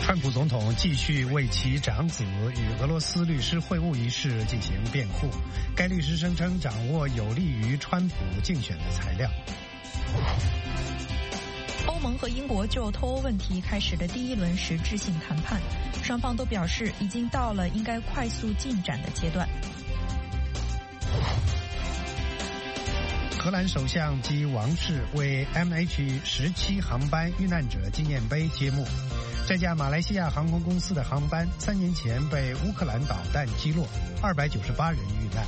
川普总统继续为其长子与俄罗斯律师会晤一事进行辩护。该律师声称掌握有利于川普竞选的材料。 欧盟和英国就脱欧问题开始了第一轮实质性谈判，双方都表示已经到了应该快速进展的阶段。 荷兰首相及王室为 MH17 航班遇难者纪念碑揭幕。这架马来西亚航空公司的航班3年前被乌克兰导弹击落，298人遇难。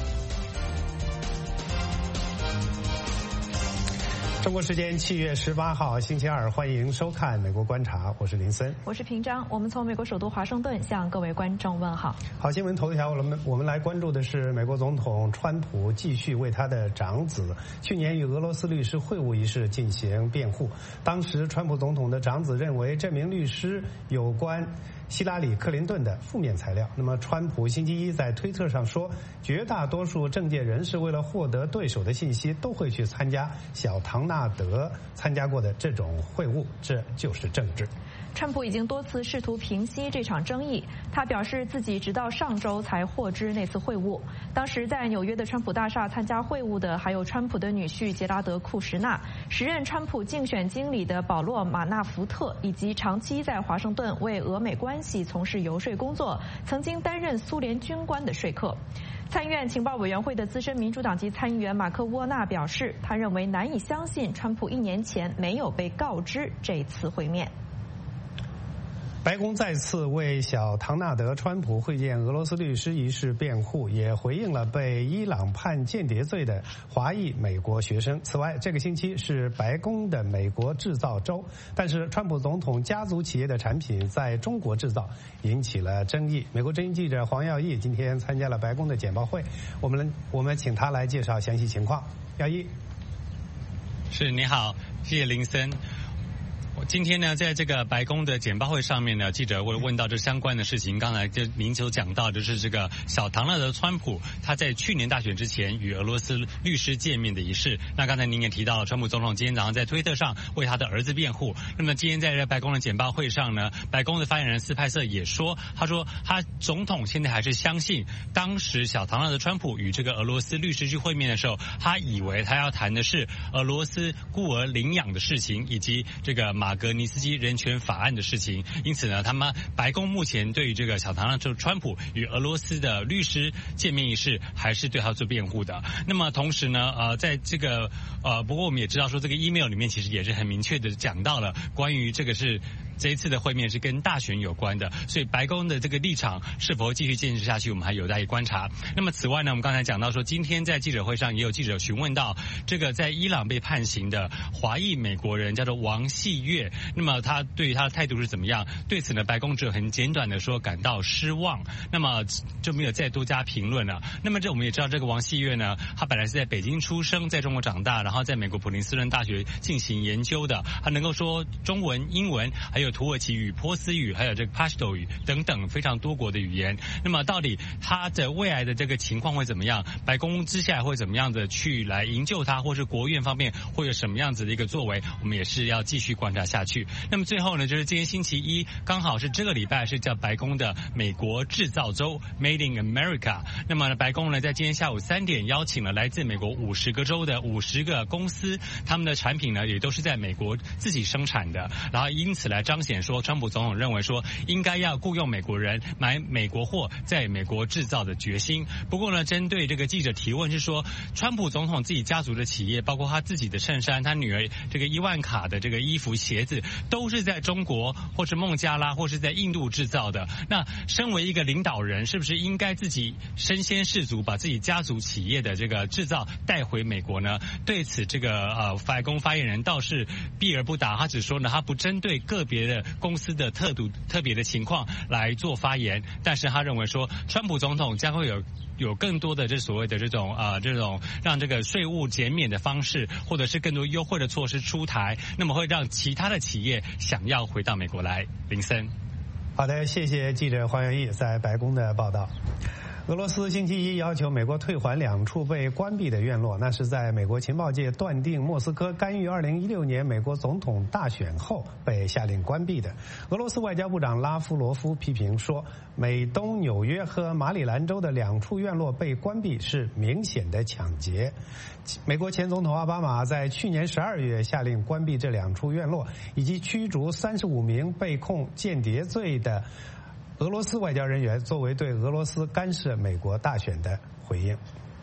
中国时间7月18号星期二，欢迎收看《美国观察》，我是林森， 我是平章。我们从美国首都华盛顿向各位观众问好。 好，新闻头条，我们来关注的是美国总统川普继续为他的长子去年与俄罗斯律师会晤一事进行辩护。当时，川普总统的长子认为这名律师有关希拉里·克林顿的负面材料。那么，川普星期一在推特上说，绝大多数政界人士为了获得对手的信息，都会去参加小唐纳德参加过的这种会晤，这就是政治。 川普已经多次试图平息这场争议，他表示自己直到上周才获知那次会晤。当时在纽约的川普大厦参加会晤的还有川普的女婿杰拉德·库什纳、时任川普竞选经理的保罗·马纳福特，以及长期在华盛顿为俄美关系从事游说工作、曾经担任苏联军官的说客。参议院情报委员会的资深民主党籍参议员马克·沃纳表示，他认为难以相信川普1年前没有被告知这次会面。 白宫再次为小唐纳德·川普会见俄罗斯律师一事辩护，也回应了被伊朗判间谍罪的华裔美国学生。此外，这个星期是白宫的美国制造周，但是川普总统家族企业的产品在中国制造引起了争议。美国之音记者黄耀义今天参加了白宫的简报会，我们请他来介绍详细情况。耀义， 是，你好，谢谢林森。今天呢，在这个白宫的简报会上面呢，记者会问到这相关的事情。刚才就您所讲到，就是这个小唐纳德·川普他在去年大选之前与俄罗斯律师见面的一事。那刚才您也提到，川普总统今天早上在推特上为他的儿子辩护。那么今天在白宫的简报会上呢，白宫的发言人斯派瑟也说，他总统现在还是相信，当时小唐纳德·川普与这个俄罗斯律师去会面的时候，他以为他要谈的是俄罗斯孤儿领养的事情，以及这个马格尼斯基人权法案的事情。因此呢，白宫目前对于这个小唐纳德·川普与俄罗斯的律师见面一事，还是对他做辩护的。那么同时呢，在这个不过我们也知道说，这个 email 里面其实也是很明确的讲到了关于这个是这一次的会面是跟大选有关的，所以白宫的这个立场是否继续坚持下去，我们还有待于观察。那么此外呢，我们刚才讲到说，今天在记者会上也有记者询问到，这个在伊朗被判刑的华裔美国人叫做王细月，那么他对于他的态度是怎么样？对此呢，白宫只有很简短的说感到失望，那么就没有再多加评论了。那么我们也知道，这个王细月呢，他本来是在北京出生，在中国长大，然后在美国普林斯顿大学进行研究的，他能够说中文、英文，还有土耳其语、波斯语，还有这个 Pashto 语等等非常多国的语言。那么到底他的未来的这个情况会怎么样？白宫接下来会怎么样的去来营救他，或是国务院方面会有什么样子的一个作为？我们也是要继续观察下去。那么最后呢，就是今天星期一，刚好是这个礼拜是叫白宫的美国制造周 Made in America。那么白宫呢，在今天下午3点邀请了来自美国50个州的50个公司，他们的产品呢也都是在美国自己生产的，然后因此来彰显说，川普总统认为说应该要雇佣美国人买美国货，在美国制造的决心。不过呢，针对这个记者提问是说，川普总统自己家族的企业，包括他自己的衬衫、他女儿这个伊万卡的这个衣服、鞋子，都是在中国或是孟加拉或是在印度制造的。那身为一个领导人，是不是应该自己身先士卒，把自己家族企业的这个制造带回美国呢？对此，这个白宫发言人倒是避而不答，他只说呢，他不针对个别的公司的特别的情况来做发言，但是他认为说，川普总统将会有更多的这所谓的这种让这个税务减免的方式，或者是更多优惠的措施出台，那么会让其他的企业想要回到美国来。林森， 好的，谢谢记者黄元义在白宫的报道。 俄罗斯星期一要求美国退还2处被关闭的院落，那是在美国情报界断定莫斯科干预2016年美国总统大选后被下令关闭的。俄罗斯外交部长拉夫罗夫批评说，美东纽约和马里兰州的2处院落被关闭是明显的抢劫。美国前总统奥巴马在去年12月下令关闭这2处院落，以及驱逐35名被控间谍罪的俄罗斯外交人员，作为对俄罗斯干涉美国大选的回应。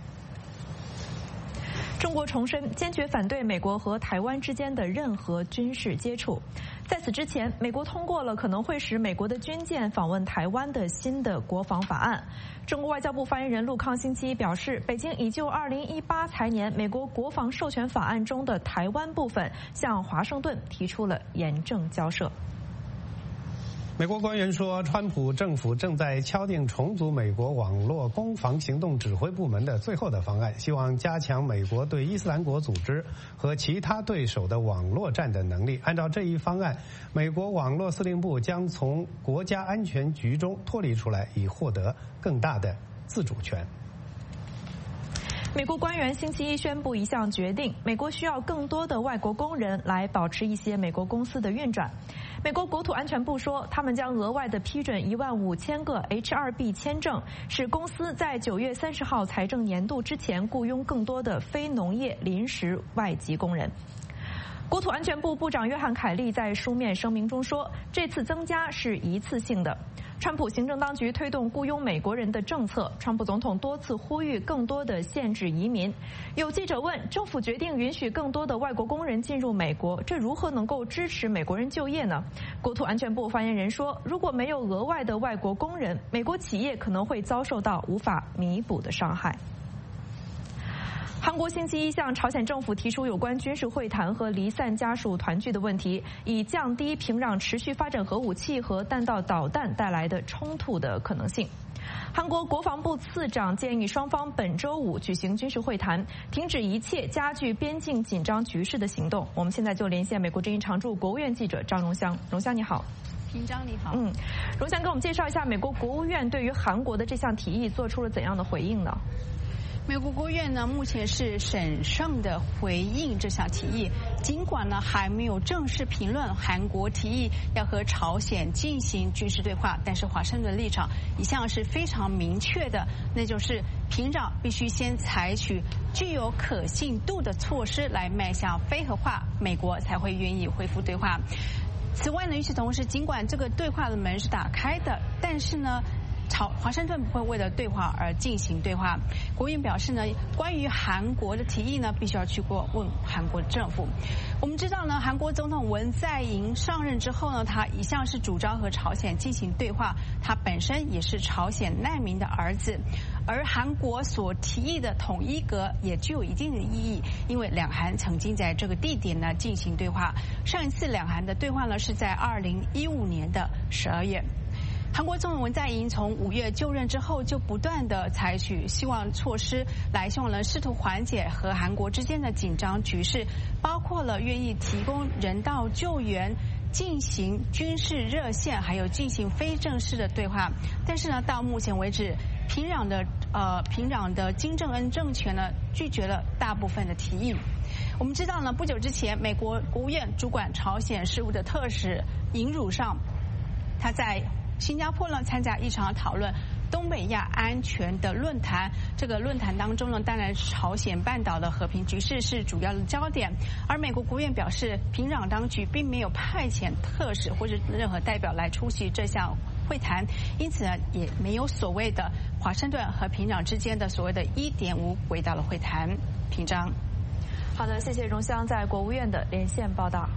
中国重申坚决反对美国和台湾之间的任何军事接触。在此之前，美国通过了可能会使美国的军舰访问台湾的新的国防法案。中国外交部发言人陆康星期一表示，北京已就2018财年美国国防授权法案中的台湾部分向华盛顿提出了严正交涉。 美国官员说，川普政府正在敲定重组美国网络攻防行动指挥部门的最后的方案，希望加强美国对伊斯兰国组织和其他对手的网络战的能力。按照这一方案，美国网络司令部将从国家安全局中脱离出来，以获得更大的自主权。 美国官员星期一宣布一项决定，美国需要更多的外国工人来保持一些美国公司的运转。美国国土安全部说，他们将额外的批准15000个 H-2B 签证，使公司在9月30号财政年度之前雇佣更多的非农业临时外籍工人。国土安全部部长约翰·凯利在书面声明中说，这次增加是一次性的。川普行政当局推动雇佣美国人的政策，川普总统多次呼吁更多的限制移民。有记者问，政府决定允许更多的外国工人进入美国，这如何能够支持美国人就业呢？国土安全部发言人说，如果没有额外的外国工人，美国企业可能会遭受到无法弥补的伤害。韩国星期一向朝鲜政府提出有关军事会谈和离散家属团聚的问题，以降低平壤持续发展核武器和弹道导弹带来的冲突的可能性。韩国国防部次长建议双方本周5举行军事会谈，停止一切加剧边境紧张局势的行动。我们现在就连线美国之音常驻国务院记者张荣香。荣香你好。 平章你好。 荣香给我们介绍一下美国国务院对于韩国的这项提议做出了怎样的回应呢？ 美国国务院呢，目前是审慎的回应这项提议，尽管呢还没有正式评论韩国提议要和朝鲜进行军事对话，但是华盛顿立场一向是非常明确的，那就是平壤必须先采取具有可信度的措施来迈向非核化，美国才会愿意恢复对话。此外呢，与此同时，尽管这个对话的门是打开的，但是呢华盛顿不会为了对话而进行对话。国务院表示呢，关于韩国的提议呢，必须要去过问韩国政府。我们知道呢，韩国总统文在寅上任之后呢，他一向是主张和朝鲜进行对话，他本身也是朝鲜难民的儿子。而韩国所提议的统一阁也具有一定的意义，因为两韩曾经在这个地点呢进行对话。上一次两韩的对话呢是在2015年的12月。韩国总统文在寅从5月就任之后，就不断的采取希望措施来希望能试图缓解和韩国之间的紧张局势，包括了愿意提供人道救援、进行军事热线，还有进行非正式的对话。但是呢，到目前为止，平壤的金正恩政权呢拒绝了大部分的提议。我们知道呢，不久之前，美国国务院主管朝鲜事务的特使尹汝尚，他在新加坡呢参加一场讨论东北亚安全的论坛。这个论坛当中呢，当然朝鲜半岛的和平局势是主要的焦点。而美国国务院表示，平壤当局并没有派遣特使或者任何代表来出席这项会谈，因此呢，也没有所谓的华盛顿和平壤之间的所谓的1.5轨道的会谈。平章。 好的，谢谢荣香在国务院的连线报道。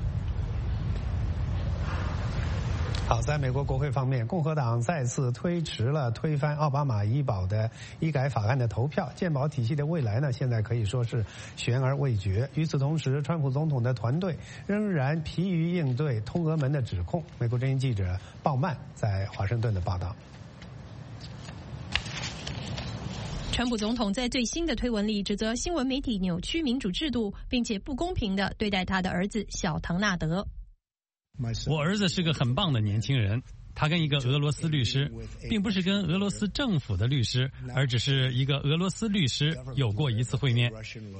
好，在美国国会方面，共和党再次推迟了推翻奥巴马医保的医改法案的投票，健保体系的未来呢，现在可以说是悬而未决。与此同时，川普总统的团队仍然疲于应对通俄门的指控。美国之音记者鲍曼在华盛顿的报道。 川普总统在最新的推文里指责新闻媒体扭曲民主制度，并且不公平地对待他的儿子小唐纳德。 我儿子是个很棒的年轻人，他跟一个俄罗斯律师，并不是跟俄罗斯政府的律师，而只是一个俄罗斯律师有过一次会面。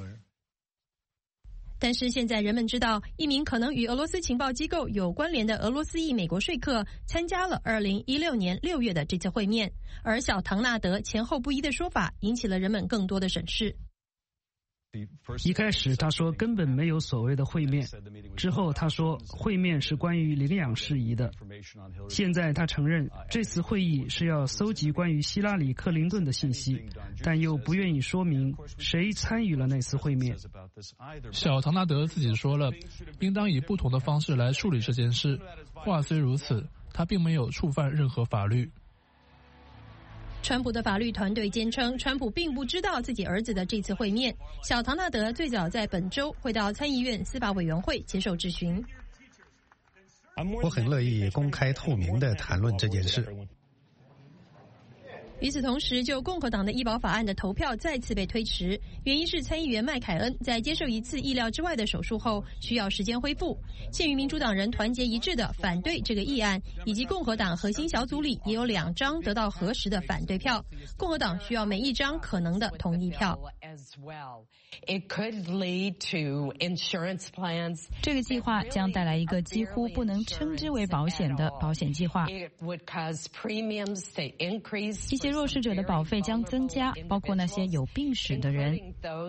但是现在人们知道，一名可能与俄罗斯情报机构有关联的俄罗斯裔美国说客参加了2016年6月的这次会面，而小唐纳德前后不一的说法引起了人们更多的审视。 一开始他说根本没有所谓的会面，之后他说会面是关于领养事宜的，现在他承认这次会议是要搜集关于希拉里·克林顿的信息，但又不愿意说明谁参与了那次会面。 小唐纳德自己说了，应当以不同的方式来处理这件事。话虽如此，他并没有触犯任何法律。 川普的法律团队坚称，川普并不知道自己儿子的这次会面。小唐纳德最早在本周会到参议院司法委员会接受质询。 我很乐意公开透明地谈论这件事。 与此同时，就共和党的医保法案的投票再次被推迟，原因是参议员麦凯恩在接受一次意料之外的手术后需要时间恢复。鉴于民主党人团结一致的反对这个议案，以及共和党核心小组里也有2张得到核实的反对票，共和党需要每一张可能的同意票。 这个计划将带来一个几乎不能称之为保险的保险计划。一些弱势者的保费将增加，包括那些有病史的人。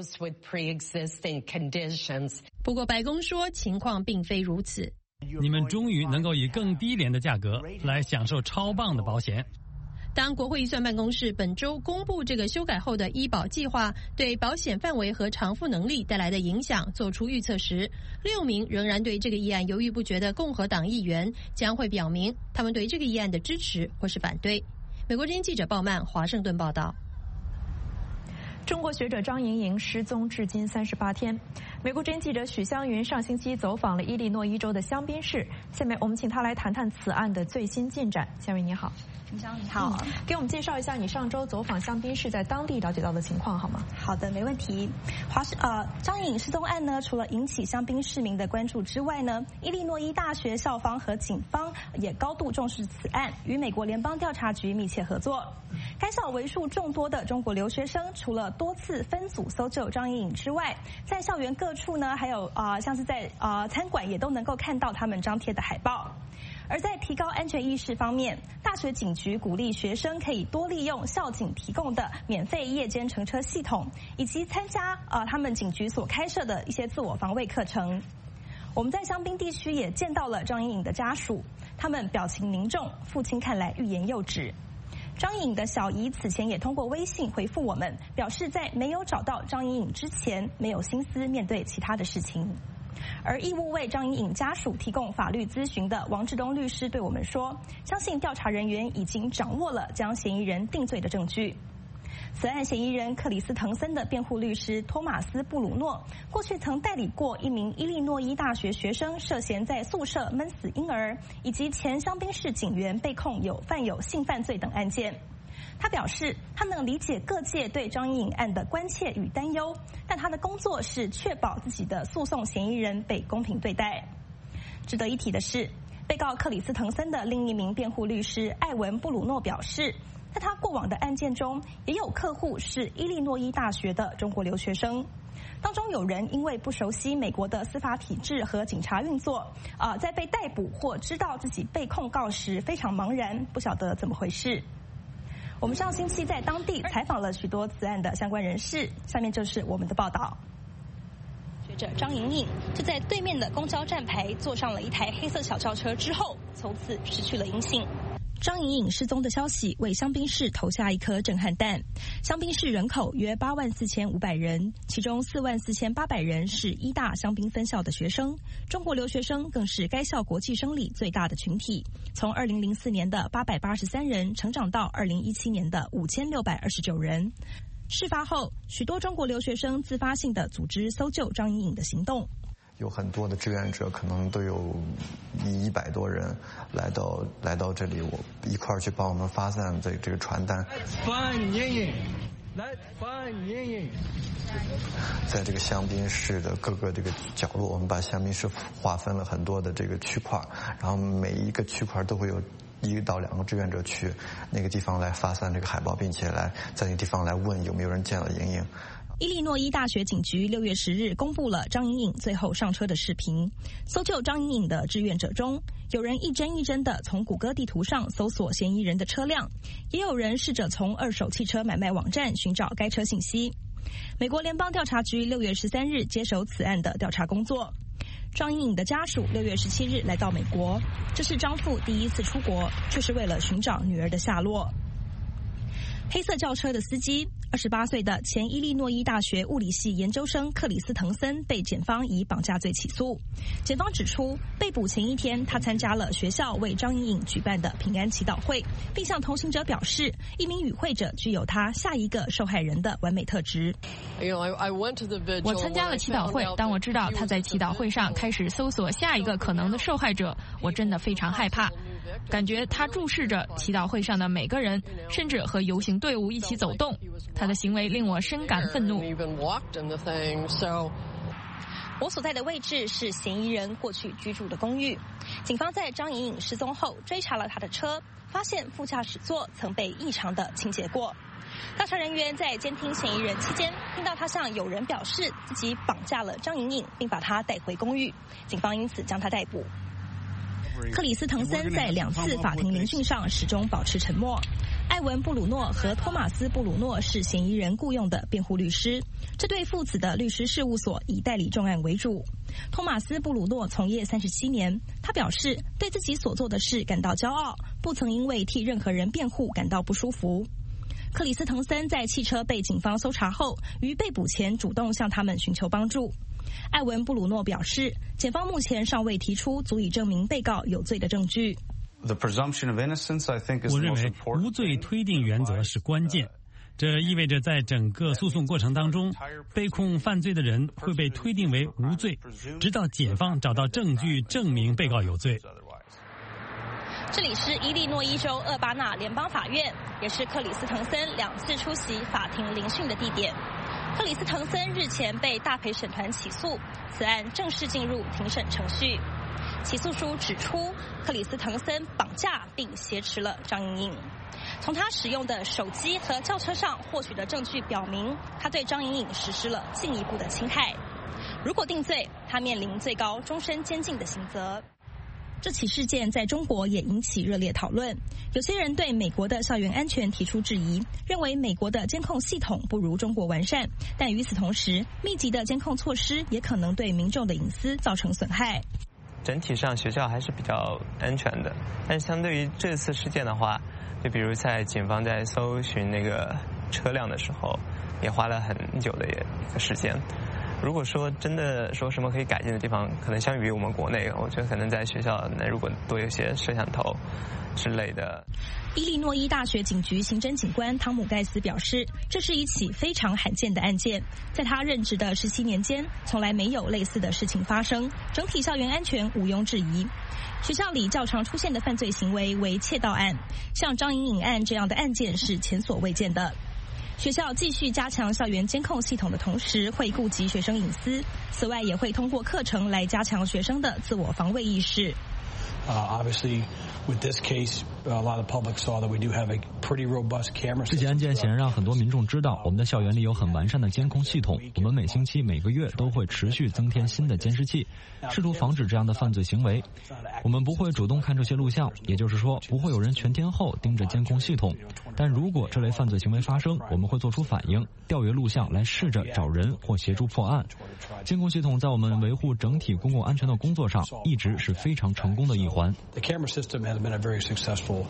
不过白宫说情况并非如此。 你们终于能够以更低廉的价格来享受超棒的保险。 当国会预算办公室本周公布这个修改后的医保计划对保险范围和偿付能力带来的影响做出预测时，6名仍然对这个议案犹豫不决的共和党议员将会表明他们对这个议案的支持或是反对。美国之音记者鲍曼华盛顿报道。 中国学者张莹莹失踪至今38天。美国之音记者许湘云上星期走访了伊利诺伊州的香槟市，下面我们请她来谈谈此案的最新进展。湘云你好。 你好， 给我们介绍一下你上周走访香槟市在当地了解到的情况好吗？ 好的，没问题。张莹莹失踪案呢，除了引起香槟市民的关注之外呢，伊利诺伊大学校方和警方也高度重视此案，与美国联邦调查局密切合作。该校为数众多的中国留学生，除了多次分组搜救张莹莹之外，在校园各处呢，还有像是在餐馆也都能够看到他们张贴的海报。而在提高安全意识方面，大学警局鼓励学生可以多利用校警提供的免费夜间乘车系统，以及参加他们警局所开设的一些自我防卫课程。我们在香槟地区也见到了张莹莹的家属，他们表情凝重，父亲看来欲言又止。张莹莹的小姨此前也通过微信回复我们，表示在没有找到张莹莹之前，没有心思面对其他的事情。而义务为张莹莹家属提供法律咨询的王志东律师对我们说，相信调查人员已经掌握了将嫌疑人定罪的证据。此案嫌疑人克里斯滕森的辩护律师托马斯·布鲁诺，过去曾代理过一名伊利诺伊大学学生涉嫌在宿舍闷死婴儿，以及前香槟市警员被控犯有性犯罪等案件。他表示，他能理解各界对张莹莹案的关切与担忧，但他的工作是确保自己的诉讼嫌疑人被公平对待。值得一提的是，被告克里斯滕森的另一名辩护律师艾文·布鲁诺表示，在他过往的案件中，也有客户是伊利诺伊大学的中国留学生。当中有人因为不熟悉美国的司法体制和警察运作，在被逮捕或知道自己被控告时非常茫然，不晓得怎么回事。我们上星期在当地采访了许多此案的相关人士，下面就是我们的报道。学者张莹莹就在对面的公交站牌坐上了一台黑色小轿车之后，从此失去了音信。张莹莹失踪的消息为香槟市投下一颗震撼弹。香槟市人口约84500人，其中44800人是医大香槟分校的学生，中国留学生更是该校国际生里最大的群体，从2004年的883人成长到2017年的5629人。事发后，许多中国留学生自发性的组织搜救张莹莹的行动。 有很多的志愿者，可能都有100多人来到这里，我一块儿去帮我们发散这个传单。 来欢迎。 在这个香槟市的各个这个角落，我们把香槟市划分了很多的这个区块，然后每一个区块都会有1到2个志愿者去那个地方来发散这个海报，并且来在那个地方来问有没有人见了莹莹。 伊利诺伊大学警局6月10日公布了张莹莹最后上车的视频。搜救张莹莹的志愿者中，有人一帧一帧地从谷歌地图上搜索嫌疑人的车辆，也有人试着从二手汽车买卖网站寻找该车信息。美国联邦调查局6月13日接手此案的调查工作。张莹莹的家属6月17日来到美国，这是张父第一次出国，却是为了寻找女儿的下落。黑色轿车的司机28岁的前伊利诺伊大学物理系研究生克里斯滕森被检方以绑架罪起诉。检方指出，被捕前一天，他参加了学校为张莹莹举办的平安祈祷会，并向同行者表示，一名与会者具有他下一个受害人的完美特质。 我参加了祈祷会，当我知道他在祈祷会上开始搜索下一个可能的受害者，我真的非常害怕。感觉他注视着祈祷会上的每个人，甚至和游行队伍一起走动。他的行为令我深感愤怒。 我所在的位置是嫌疑人过去居住的公寓。警方在张莹莹失踪后追查了他的车，发现副驾驶座曾被异常的清洁过。调查人员在监听嫌疑人期间，听到他向友人表示自己绑架了张莹莹，并把她带回公寓。警方因此将他逮捕。克里斯滕森在2次法庭聆讯上始终保持沉默。艾文·布鲁诺和托马斯·布鲁诺是嫌疑人雇用的辩护律师，这对父子的律师事务所以代理重案为主。托马斯·布鲁诺从业37年，他表示对自己所做的事感到骄傲，不曾因为替任何人辩护感到不舒服。克里斯滕森在汽车被警方搜查后，于被捕前主动向他们寻求帮助。艾文·布鲁诺表示，检方目前尚未提出足以证明被告有罪的证据。 我认为无罪推定原则是关键，这意味着在整个诉讼过程当中，被控犯罪的人会被推定为无罪，直到检方找到证据证明被告有罪。 这里是伊利诺伊州厄巴纳联邦法院，也是克里斯滕森2次出席法庭聆讯的地点。克里斯滕森日前被大陪审团起诉，此案正式进入庭审程序。起诉书指出，克里斯滕森绑架并挟持了张莹莹。从他使用的手机和轿车上获取的证据表明，他对张莹莹实施了进一步的侵害。如果定罪，他面临最高终身监禁的刑责。这起事件在中国也引起热烈讨论，有些人对美国的校园安全提出质疑，认为美国的监控系统不如中国完善，但与此同时，密集的监控措施也可能对民众的隐私造成损害。 整体上学校还是比较安全的，但是相对于这次事件的话，就比如在警方在搜寻那个车辆的时候，也花了很久的一个时间。如果说真的说什么可以改进的地方，可能相比于我们国内，我觉得可能在学校如果多有些摄像头之类的。 伊利诺伊大学警局刑侦警官汤姆·盖斯表示，这是一起非常罕见的案件，在他任职的17年间，从来没有类似的事情发生，整体校园安全毋庸置疑。学校里较常出现的犯罪行为为窃盗案，像张莹莹案这样的案件是前所未见的。学校继续加强校园监控系统的同时，会顾及学生隐私，此外也会通过课程来加强学生的自我防卫意识。 Obviously, with this case, a lot of the public saw that we do have a pretty robust camera system. 这起案件显然让很多民众知道，我们的校园里有很完善的监控系统。我们每星期、每个月都会持续增添新的监视器，试图防止这样的犯罪行为。我们不会主动看这些录像，也就是说，不会有人全天候盯着监控系统。但如果这类犯罪行为发生，我们会做出反应，调阅录像来试着找人或协助破案。监控系统在我们维护整体公共安全的工作上一直是非常成功的一环。 The camera system has been a very successful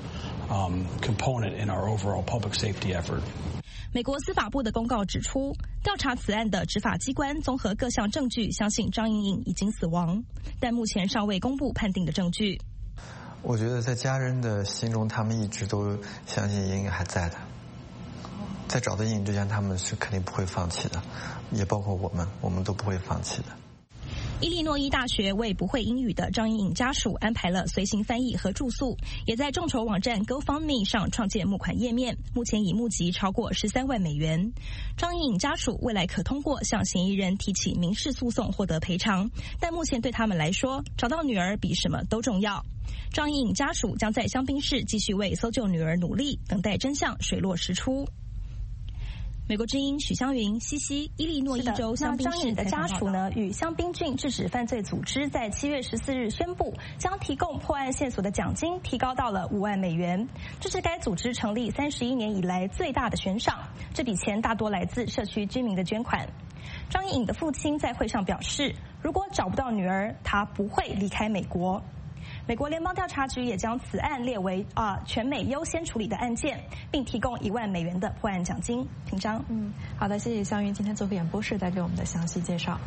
component in our overall public safety effort. 美国司法部的公告指出，调查此案的执法机关综合各项证据，相信张莹莹已经死亡，但目前尚未公布判定的证据。 我觉得在家人的心中，他们一直都相信莹莹还在的。在找到莹莹之前，他们是肯定不会放弃的，也包括我们都不会放弃的。 伊利诺伊大学为不会英语的张莹颖家属安排了随行翻译和住宿，也在众筹网站 GoFundMe 上创建募款页面，目前已募集超过13万美元。张莹颖家属未来可通过向嫌疑人提起民事诉讼获得赔偿，但目前对他们来说，找到女儿比什么都重要。张莹颖家属将在香槟市继续为搜救女儿努力，等待真相水落石出。美国之音许湘云，西西伊利诺伊州香槟市的家属呢，与香槟郡制止犯罪组织在7月14日宣布，将提供破案线索的奖金提高到了5万美元，这是该组织成立31年以来最大的悬赏。这笔钱大多来自社区居民的捐款。张莹颖的父亲在会上表示，如果找不到女儿，他不会离开美国。美国联邦调查局也将此案列为全美优先处理的案件，并提供1万美元的破案奖金。庭章， 好的，谢谢湘云今天做客演播室带给我们的详细介绍。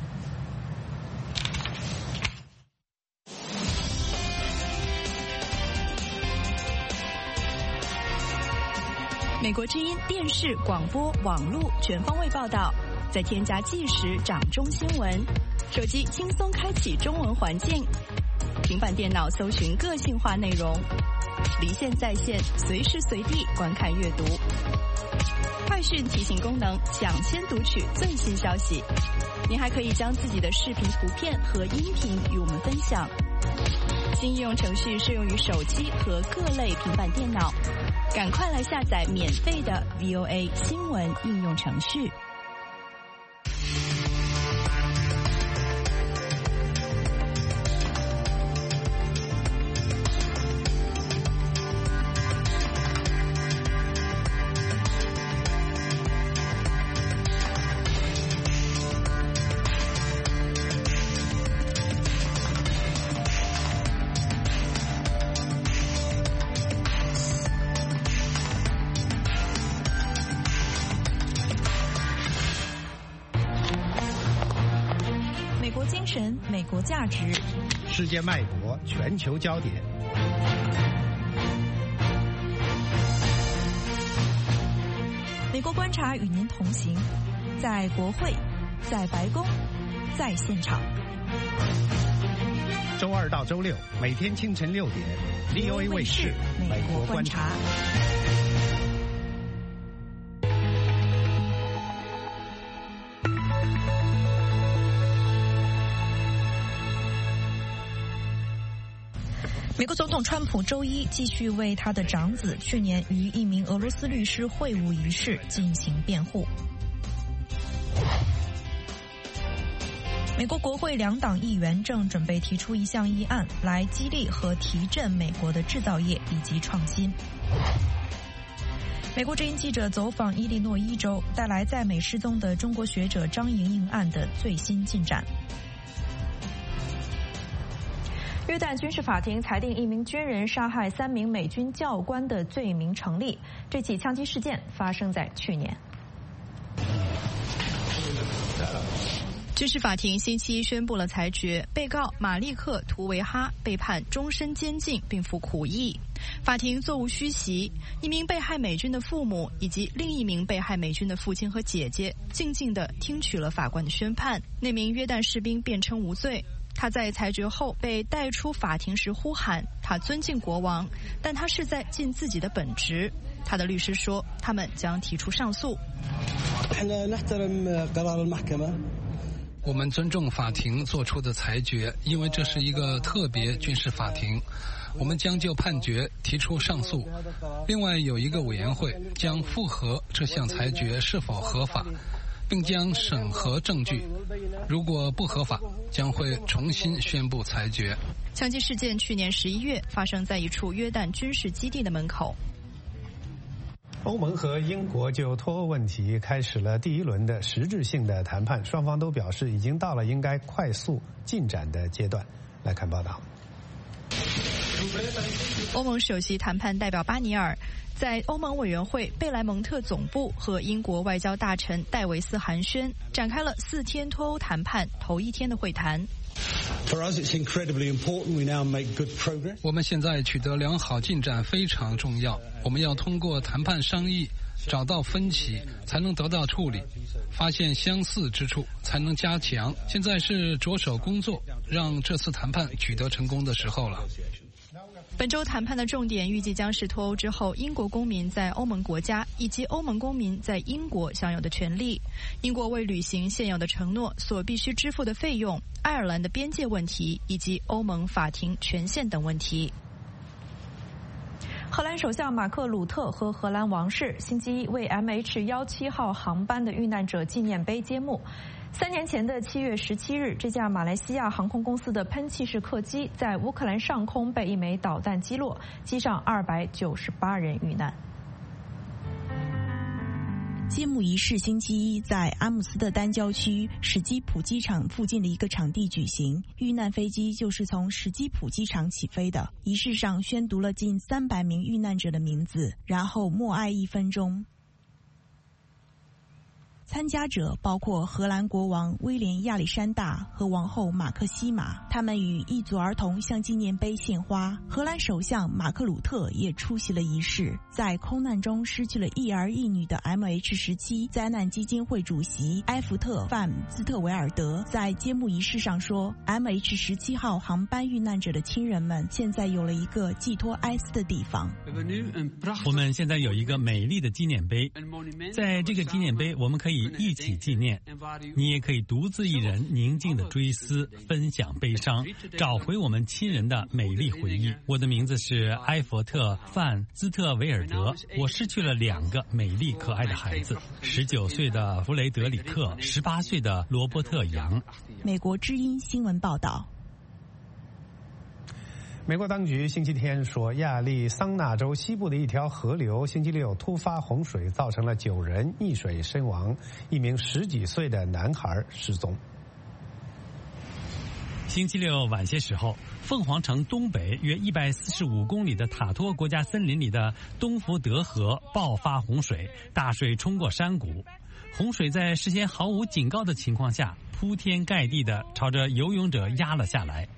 美国之音电视、广播、网络全方位报道，再添加即时掌中新闻，手机轻松开启中文环境。平板电脑搜寻个性化内容，离线在线，随时随地观看阅读。快讯提醒功能，抢先读取最新消息。您还可以将自己的视频、图片和音频与我们分享。新应用程序适用于手机和各类平板电脑，赶快来下载免费的 VOA 新闻应用程序。美国价值， 世界脉搏，全球焦点。 美国观察与您同行，在国会，在白宫，在现场。 周2到周6，每天清晨6点 ，VOA 卫视美国观察。 美国总统川普周一继续为他的长子去年与一名俄罗斯律师会晤一事进行辩护。美国国会2党议员正准备提出一项议案，来激励和提振美国的制造业以及创新。美国之音记者走访伊利诺伊州，带来在美失踪的中国学者张莹莹案的最新进展。约旦军事法庭裁定一名军人杀害3名美军教官的罪名成立。这起枪击事件发生在去年。 军事法庭星期一宣布了裁决，被告马利克·图维哈被判终身监禁并服苦役。法庭座无虚席，一名被害美军的父母以及另一名被害美军的父亲和姐姐静静地听取了法官的宣判。那名约旦士兵辩称无罪。他在裁决后被带出法庭时呼喊他尊敬国王，但他是在尽自己的本职。他的律师说，他们将提出上诉。 我们尊重法庭做出的裁决，因为这是一个特别军事法庭。我们将就判决提出上诉。另外有一个委员会将复核这项裁决是否合法，并将审核证据，如果不合法，将会重新宣布裁决。 枪击事件去年11月发生在一处约旦军事基地的门口。 欧盟和英国就脱欧问题开始了第一轮的实质性的谈判，双方都表示已经到了应该快速进展的阶段。来看报道。 欧盟首席谈判代表巴尼尔在欧盟委员会贝莱蒙特总部和英国外交大臣戴维斯寒暄，展开了4天脱欧谈判头一天的会谈。 我们现在取得良好进展非常重要，我们要通过谈判商议，找到分歧才能得到处理，发现相似之处才能加强。现在是着手工作，让这次谈判取得成功的时候了。 本周谈判的重点预计将是脱欧之后英国公民在欧盟国家以及欧盟公民在英国享有的权利，英国为履行现有的承诺所必须支付的费用，爱尔兰的边界问题以及欧盟法庭权限等问题。 荷兰首相马克·鲁特和荷兰王室星期一为 MH17号航班的遇难者纪念碑揭幕。3年前的7月17日，这架马来西亚航空公司的喷气式客机在乌克兰上空被一枚导弹击落，机上298人遇难。 揭幕仪式星期一在阿姆斯特丹郊区史基普机场附近的一个场地举行，遇难飞机就是从史基普机场起飞的。仪式上宣读了近300名遇难者的名字，然后默哀1分钟。参加者包括荷兰国王威廉亚历山大和王后马克西玛，他们与一组儿童向纪念碑献花。荷兰首相马克鲁特也出席了仪式。在空难中失去了一儿一女的 MH17 灾难基金会主席埃弗特·范兹特维尔德在揭幕仪式上说， MH17 号航班遇难者的亲人们现在有了一个寄托哀思的地方。 我们现在有一个美丽的纪念碑，在这个纪念碑我们可以一起纪念，你也可以独自一人宁静的追思，分享悲伤，找回我们亲人的美丽回忆。我的名字是埃弗特·范兹特维尔德，我失去了2个美丽可爱的孩子，19岁的弗雷德里克，18岁的罗伯特·杨。 美国之音新闻报道。 美国当局星期天说，亚利桑那州西部的一条河流星期六突发洪水，造成了9人溺水身亡，1名10几岁的男孩失踪。 星期六晚些时候，凤凰城东北约145公里的塔托国家森林里的东福德河爆发洪水，大水冲过山谷。洪水在事先毫无警告的情况下，铺天盖地地朝着游泳者压了下来。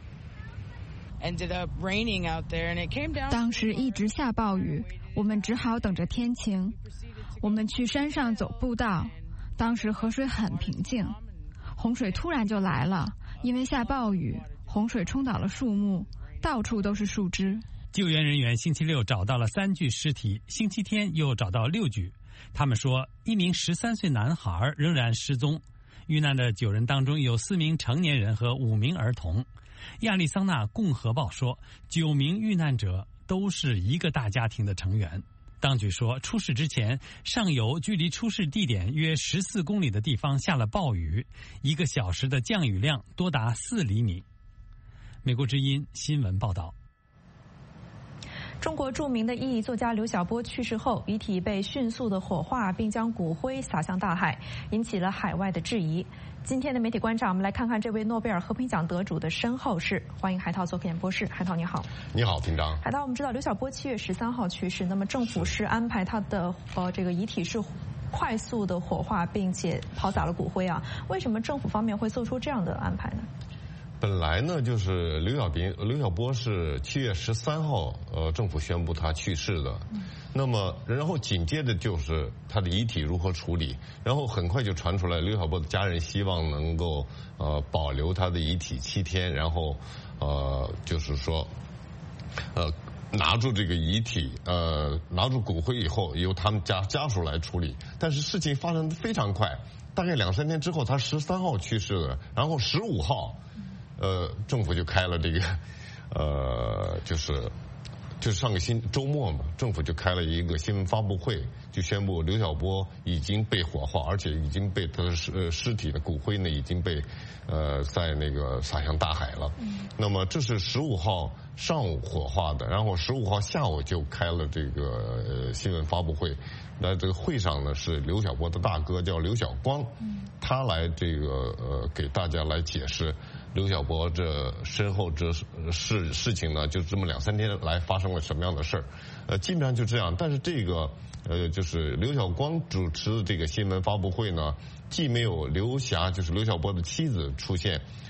当时一直下暴雨，我们只好等着天晴。我们去山上走步道，当时河水很平静，洪水突然就来了，因为下暴雨，洪水冲倒了树木，到处都是树枝。 救援人员星期六找到了3具尸体，星期天又找到6具。他们说，1名13岁男孩仍然失踪。遇难的9人当中有4名成年人和5名儿童。亚利桑那共和报说，9名遇难者都是一个大家庭的成员。当局说，出事之前，上游距离出事地点约14公里的地方下了暴雨，1个小时的降雨量多达4厘米。美国之音新闻报道。 中国著名的意义作家刘晓波去世后，遗体被迅速的火化，并将骨灰撒向大海，引起了海外的质疑。今天的媒体观察，我们来看看这位诺贝尔和平奖得主的身后事。欢迎海涛做客演播室。海涛你好。 你好，平章。 海涛，我们知道刘晓波7月13号去世，那么政府是安排他的这个遗体是快速的火化，并且抛洒了骨灰啊？为什么政府方面会做出这样的安排呢？ 本来呢，就是刘晓波是7月13号，政府宣布他去世的。那么，然后紧接着就是他的遗体如何处理，然后很快就传出来，刘晓波的家人希望能够保留他的遗体7天，然后就是说拿住这个遗体，拿住骨灰以后，由他们家属来处理。但是事情发生得非常快，大概2-3天之后，他13号去世了，然后15号。政府就开了这个，就是上个周末嘛，政府就开了一个新闻发布会，就宣布刘晓波已经被火化，而且已经被他的尸体的骨灰呢已经被在那个撒向大海了。那么这是15号上午火化的，然后15号下午就开了这个新闻发布会。那这个会上呢是刘晓波的大哥叫刘晓光，他来这个给大家来解释刘晓波这身后这事情呢，就这么2-3天来发生了什么样的事儿，基本上就这样。但是这个就是刘晓光主持的这个新闻发布会呢，既没有刘霞就是刘晓波的妻子出现，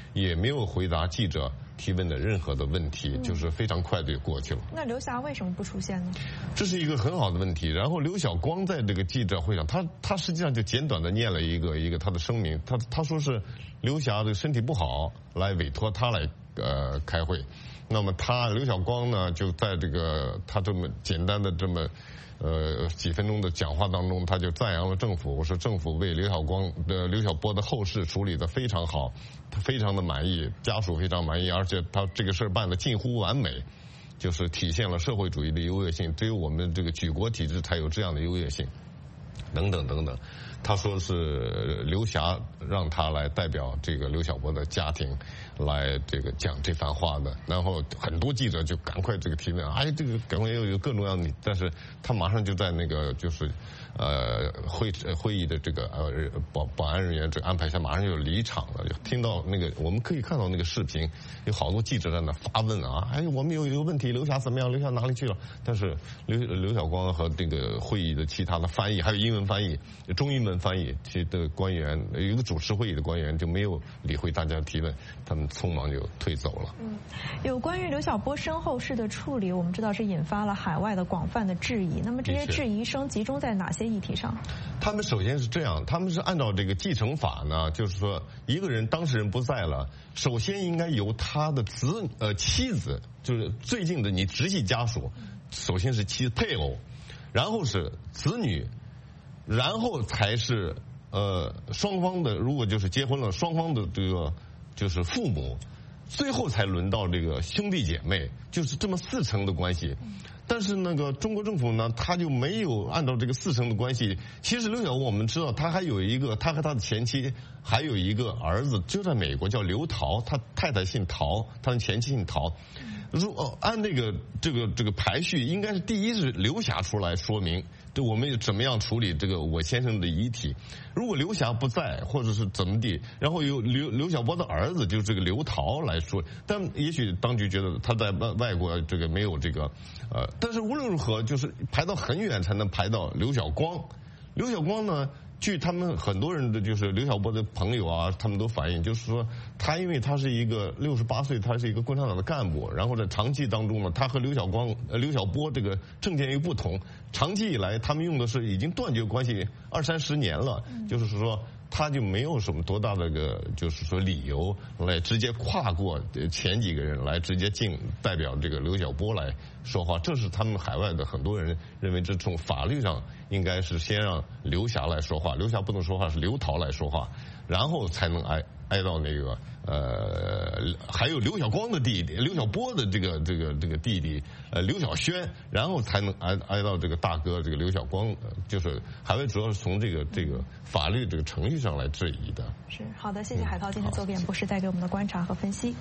也没有回答记者提问的任何的问题，就是非常快就过去了。 那刘霞为什么不出现呢？ 这是一个很好的问题。然后刘晓光在这个记者会上，他实际上就简短的念了一个他的声明，他说是刘霞的身体不好，来委托他来开会。那么刘晓光呢，就在这个他这么简单的这么几分钟的讲话当中，他就赞扬了政府，我说政府为刘晓波的后事处理得非常好，他非常的满意，家属非常满意，而且他这个事儿办得近乎完美，就是体现了社会主义的优越性，只有我们这个举国体制才有这样的优越性，等等等等。他说是刘霞让他来代表这个刘晓波的家庭来这个讲这番话的，然后很多记者就赶快这个提问，这个赶快有各种样的，但是他马上就在那个就是会议的这个保安人员这安排下，马上就离场了。就听到那个我们可以看到那个视频，有好多记者在那发问我们有问题，刘霞怎么样？刘霞哪里去了？但是刘晓光和这个会议的其他的翻译，还有英文翻译、中英文翻译其的官员，有一个主持会议的官员就没有理会大家的提问，他们匆忙就退走了。 有关于刘晓波身后事的处理，我们知道是引发了海外的广泛的质疑。那么这些质疑声集中在哪些议题上？ 他们首先是这样，他们是按照这个继承法呢，就是说一个人当事人不在了，首先应该由他的妻子，就是最近的你直系家属，首先是配偶，然后是子女，然后才是双方的，如果就是结婚了，双方的这个就是父母，最后才轮到这个兄弟姐妹，就是这么4层的关系。但是那个中国政府呢，他就没有按照这个4层的关系。其实刘晓波我们知道，他还有一个，他和他的前妻还有一个儿子，就在美国叫刘陶，他太太姓陶，他的前妻姓陶。按这个排序，应该是第一是刘霞出来说明，对我们怎么样处理这个我先生的遗体。如果刘霞不在，或者是怎么地，然后由刘晓波的儿子就是这个刘陶来说，但也许当局觉得他在外国这个没有这个但是无论如何，就是排到很远才能排到刘晓光。刘晓光呢，据他们很多人的就是刘晓波的朋友他们都反映，就是说他因为他是一个68岁，他是一个共产党的干部，然后在长期当中呢，他和刘晓波这个政见又不同，长期以来他们用的是已经断绝关系20-30年了，就是说他就没有什么多大的就是说理由来直接跨过前几个人来直接代表这个刘晓波来说话，这是他们海外的很多人认为，这从法律上应该是先让刘霞来说话，刘霞不能说话，是刘陶来说话，然后才能挨到那个还有刘晓光的弟弟，刘晓波的这个弟弟刘晓轩，然后才能挨到这个大哥这个刘晓光，就是海外主要是从这个法律这个程序上来质疑的。 是好的，谢谢海涛今天做演播室带给我们的观察和分析。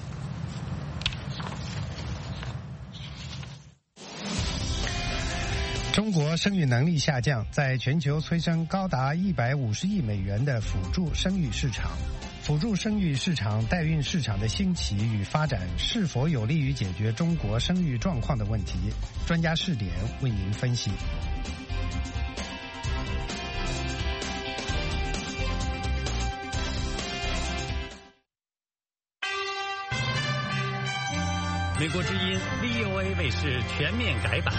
中国生育能力下降，在全球催生高达150亿美元的辅助生育市场。辅助生育市场、代孕市场的兴起与发展，是否有利于解决中国生育状况的问题？专家视点为您分析。 美国之音 VOA 卫视全面改版。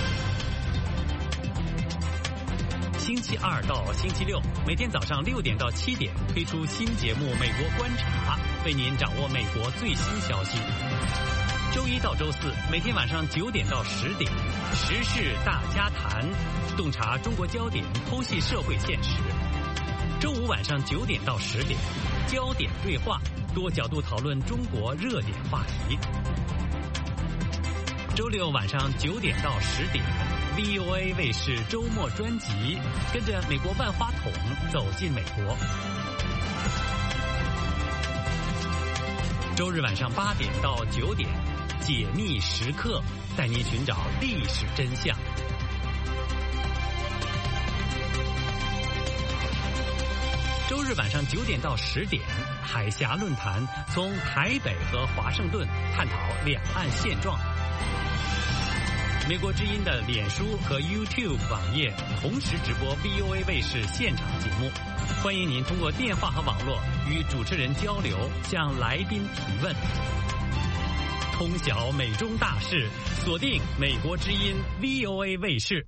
星期2到星期6，每天早上6点到7点推出新节目《美国观察》，为您掌握美国最新消息。周1到周4，每天晚上9点到10点，时事大家谈，洞察中国焦点，剖析社会现实。周5晚上9点到10点，焦点对话，多角度讨论中国热点话题。周6晚上9点到10点。VOA 卫视周末专辑，跟着美国万花筒走进美国。周日晚上8点到9点，解密时刻，带您寻找历史真相。周日晚上9点到10点，海峡论坛，从台北和华盛顿探讨两岸现状。 美国之音的脸书和 YouTube 网页同时直播 VOA 卫视现场节目，欢迎您通过电话和网络与主持人交流，向来宾提问。通晓美中大事，锁定美国之音 VOA 卫视。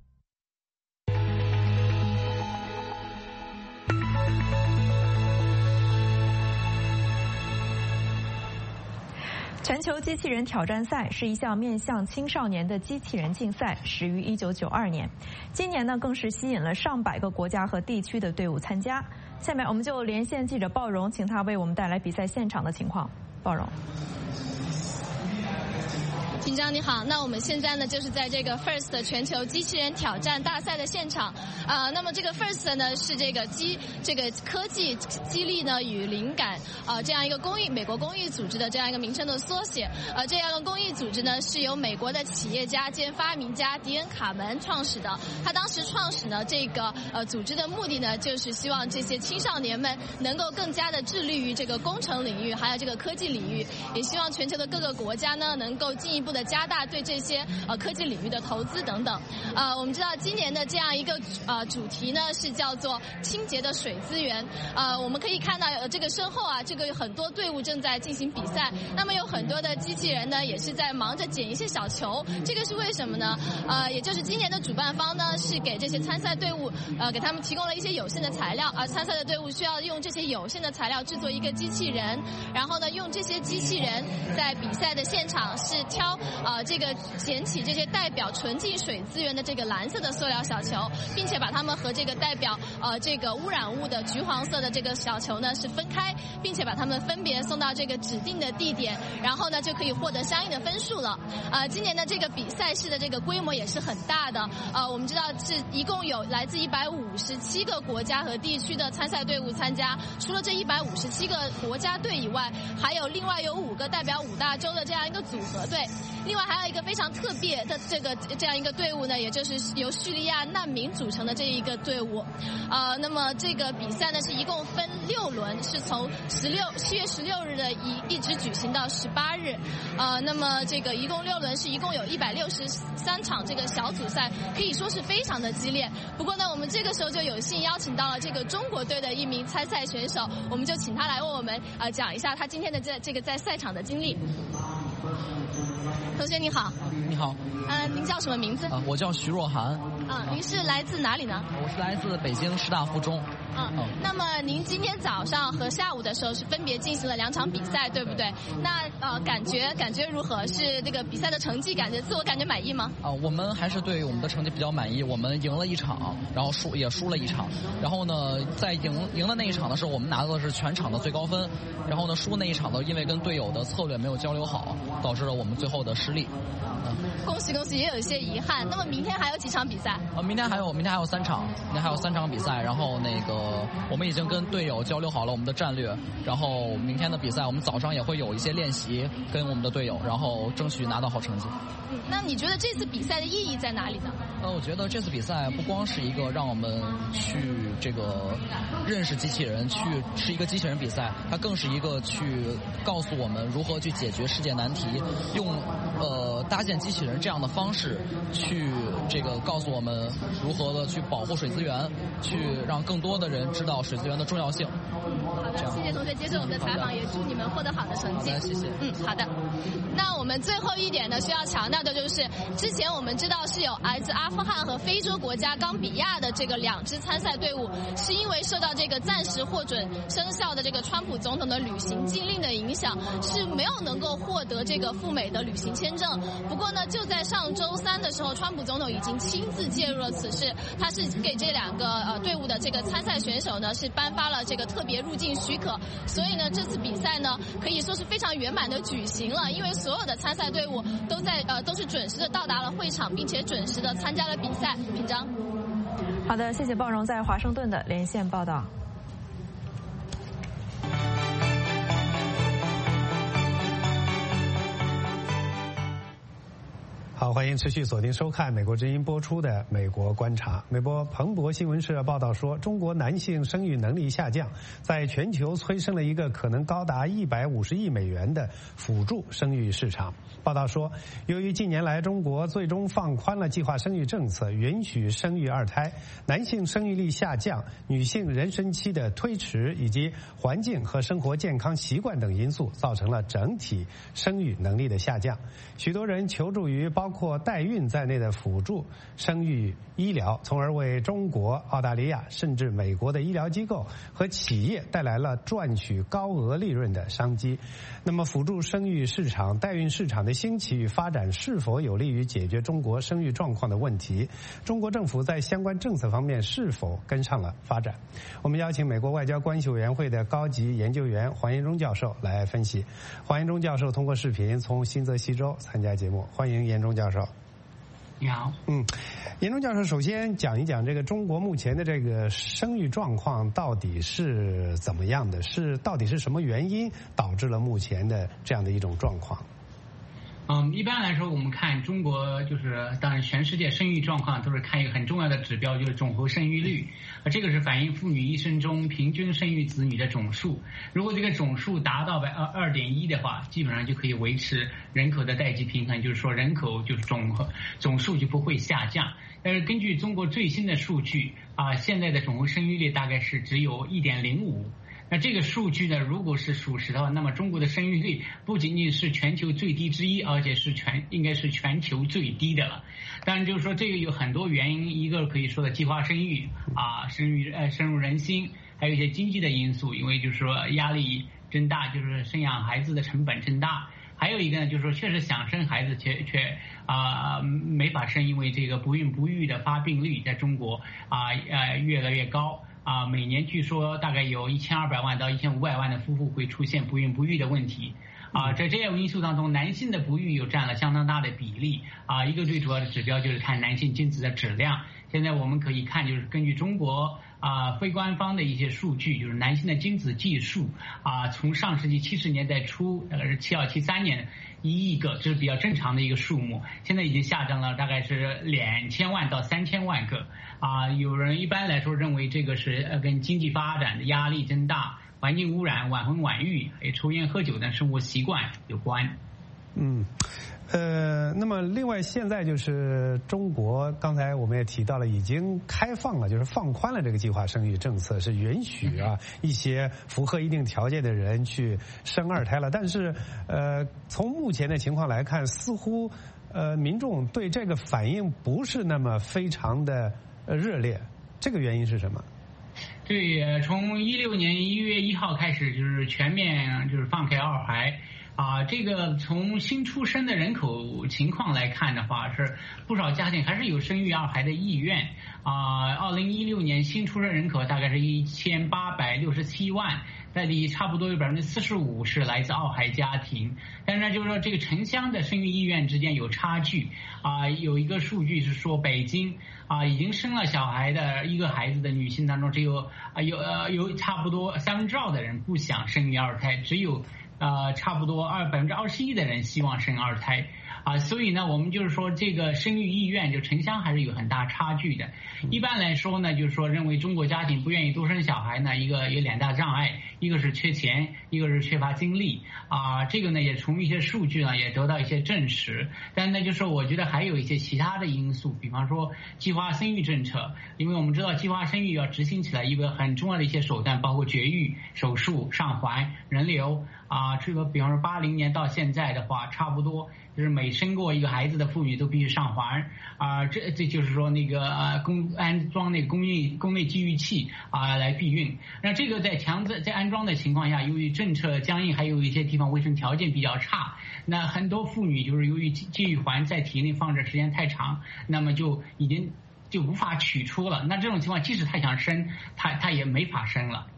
全球机器人挑战赛是一项面向青少年的机器人竞赛，始于1992年。今年呢，更是吸引了上百个国家和地区的队伍参加。下面我们就连线记者鲍荣，请他为我们带来比赛现场的情况。鲍荣。 紧张你好，那我们现在呢就是在这个 FIRST 全球机器人挑战大赛的现场，那么这个 FIRST 呢是这个科技激励呢与灵感这样一个美国公益组织的这样一个名称的缩写，这样一个公益组织呢是由美国的企业家兼发明家迪恩·卡门创始的。他当时创始呢这个组织的目的呢就是希望这些青少年们能够更加的致力于这个工程领域，还有这个科技领域，也希望全球的各个国家呢能够进一步的加大对这些科技领域的投资等等。我们知道今年的这样一个主题呢是叫做清洁的水资源。我们可以看到这个身后这个有很多队伍正在进行比赛，那么有很多的机器人呢也是在忙着捡一些小球，这个是为什么呢？也就是今年的主办方呢是给这些参赛队伍给他们提供了一些有限的材料，而参赛的队伍需要用这些有限的材料制作一个机器人，然后呢用这些机器人在比赛的现场是挑这个捡起这些代表纯净水资源的这个蓝色的塑料小球，并且把它们和这个代表这个污染物的橘黄色的这个小球呢是分开，并且把它们分别送到这个指定的地点，然后呢就可以获得相应的分数了。今年的这个比赛式的这个规模也是很大的，我们知道是一共有来自157个国家和地区的参赛队伍参加，除了这157个国家队以外，还有另外有5个代表5大洲的这样一个组合队。另外还有一个非常特别的这样一个队伍呢，也就是由叙利亚难民组成的这一个队伍。那么这个比赛呢是一共分6轮，是从7月16日的一直举行到18日。那么这个一共6轮是一共有163场这个小组赛，可以说是非常的激烈。不过呢，我们这个时候就有幸邀请到了这个中国队的一名参赛选手，我们就请他来为我们讲一下他今天的这个在赛场的经历。同学你好。 你好。 您叫什么名字？ 我叫徐若涵。 您是来自哪里呢？ 我是来自北京师大附中。 那么您今天早上和下午的时候是分别进行了2场比赛，对不对？那感觉如何？是这个比赛的成绩自我感觉满意吗？ 我们还是对我们的成绩比较满意。我们赢了1场，然后输了1场。然后呢，在赢了那一场的时候，我们拿到的是全场的最高分。然后呢，输那一场呢，因为跟队友的策略没有交流好，导致了我们最后的失利。 恭喜，也有一些遗憾。那么明天还有几场比赛？ 明天还有3场，明天还有3场比赛。然后我们已经跟队友交流好了我们的战略。然后明天的比赛，我们早上也会有一些练习，跟我们的队友，然后争取拿到好成绩。 那你觉得这次比赛的意义在哪里呢？ 我觉得这次比赛不光是一个让我们去认识机器人，是一个机器人比赛，它更是一个去告诉我们如何去解决世界难题，用搭建机器人这样的方式去告诉我们如何的去保护水资源，去让更多的人知道水资源的重要性。 好的，谢谢同学接受我们的采访，也祝你们获得好的成绩。 谢谢。 好的。那我们最后一点呢，需要强调的就是，之前我们知道是有来自阿富汗和非洲国家冈比亚的这个2支参赛队伍，是因为受到这个暂时获准生效的这个川普总统的旅行禁令的影响，是没有能够获得这个赴美的旅行签证。不过呢，就在上周3的时候，川普总统已经亲自介入了此事，他是给这2个队伍的这个参赛选手呢是颁发了这个特别入境许可，所以呢这次比赛呢可以说是非常圆满的举行了，因为所有的参赛队伍都是准时的到达了会场，并且准时的参加了比赛。品章。 好的，谢谢鲍荣在华盛顿的连线报道。 好，欢迎持续锁定收看美国之音播出的《美国观察》。美国彭博新闻社报道说，中国男性生育能力下降，在全球催生了一个可能高达150亿美元的辅助生育市场。报道说，由于近年来中国最终放宽了计划生育政策，允许生育二胎，男性生育力下降，女性妊娠期的推迟以及环境和生活健康习惯等因素，造成了整体生育能力的下降。许多人求助于包括代孕在内的辅助生育医疗，从而为中国、澳大利亚甚至美国的医疗机构和企业带来了赚取高额利润的商机。那么，辅助生育市场、代孕市场的兴起与发展是否有利于解决中国生育状况的问题？中国政府在相关政策方面是否跟上了发展？我们邀请美国外交关系委员会的高级研究员黄延忠教授来分析。黄延忠教授通过视频从新泽西州参加节目，欢迎延忠教授。 你好。 延忠教授，首先讲一讲这个中国目前的这个生育状况到底是怎么样的？到底是什么原因导致了目前的这样的一种状况？ 一般来说，我们看中国当然全世界生育状况都是看一个很重要的指标，就是总和生育率。这个是反映妇女一生中平均生育子女的总数。如果这个总数达到2.1的话，基本上就可以维持人口的代际平衡，就是说人口就是总数就不会下降。但是根据中国最新的数据现在的总和生育率大概是只有1.05。那这个数据呢，如果是属实的话，那么中国的生育率不仅仅是全球最低之一，而且是应该是全球最低的了。当然就是说这个有很多原因，一个可以说的计划生育深入人心，还有一些经济的因素，因为就是说压力增大，就是生养孩子的成本增大。还有一个呢，就是说确实想生孩子却没法生，因为这个不孕不育的发病率在中国越来越高。每年据说大概有1200万到1500万的夫妇会出现不孕不育的问题。在这些因素当中，男性的不育又占了相当大的比例。一个最主要的指标就是看男性精子的质量。现在我们可以看，就是根据中国非官方的一些数据，就是男性的精子计数从上世纪70年代初，大概是72、73年1亿个，这是比较正常的一个数目，现在已经下降了大概是2000万到3000万个。有人一般来说认为这个是跟经济发展的压力增大、环境污染、晚婚晚育、抽烟喝酒等生活习惯有关。 那么另外现在就是中国，刚才我们也提到了，已经开放了，就是放宽了这个计划生育政策，是允许一些符合一定条件的人去生二胎了。但是从目前的情况来看，似乎民众对这个反应不是那么非常的热烈，这个原因是什么？ 对，从16年1月1号开始，就是全面就是放开二孩。这个从新出生的人口情况来看的话，是不少家庭还是有生育二孩的意愿。2016年新出生人口大概是1867万，在里差不多有45%是来自二孩家庭。但是就是说这个城乡的生育意愿之间有差距。有一个数据是说，北京已经生了小孩的一个孩子的女性当中，只有差不多2%的人不想生育二胎，只有差不多21%的人希望生二胎。所以呢，我们就是说这个生育意愿就城乡还是有很大差距的。一般来说呢，就是说认为中国家庭不愿意多生小孩呢，一个有2大障碍，一个是缺钱，一个是缺乏精力。这个呢也从一些数据呢也得到一些证实。但呢就是我觉得还有一些其他的因素，比方说计划生育政策，因为我们知道计划生育要执行起来，一个很重要的一些手段包括绝育、手术、上环、人流。这个比方说80年到现在的话，差不多就是每生过一个孩子的妇女都必须上环。这就是说那个安装那个宫内继育器来避孕。那这个在安装的情况下，由于政策僵硬，还有一些地方卫生条件比较差，那很多妇女就是由于继育环在体内放置时间太长，那么就无法取出了。那这种情况即使她想生，她也没法生了。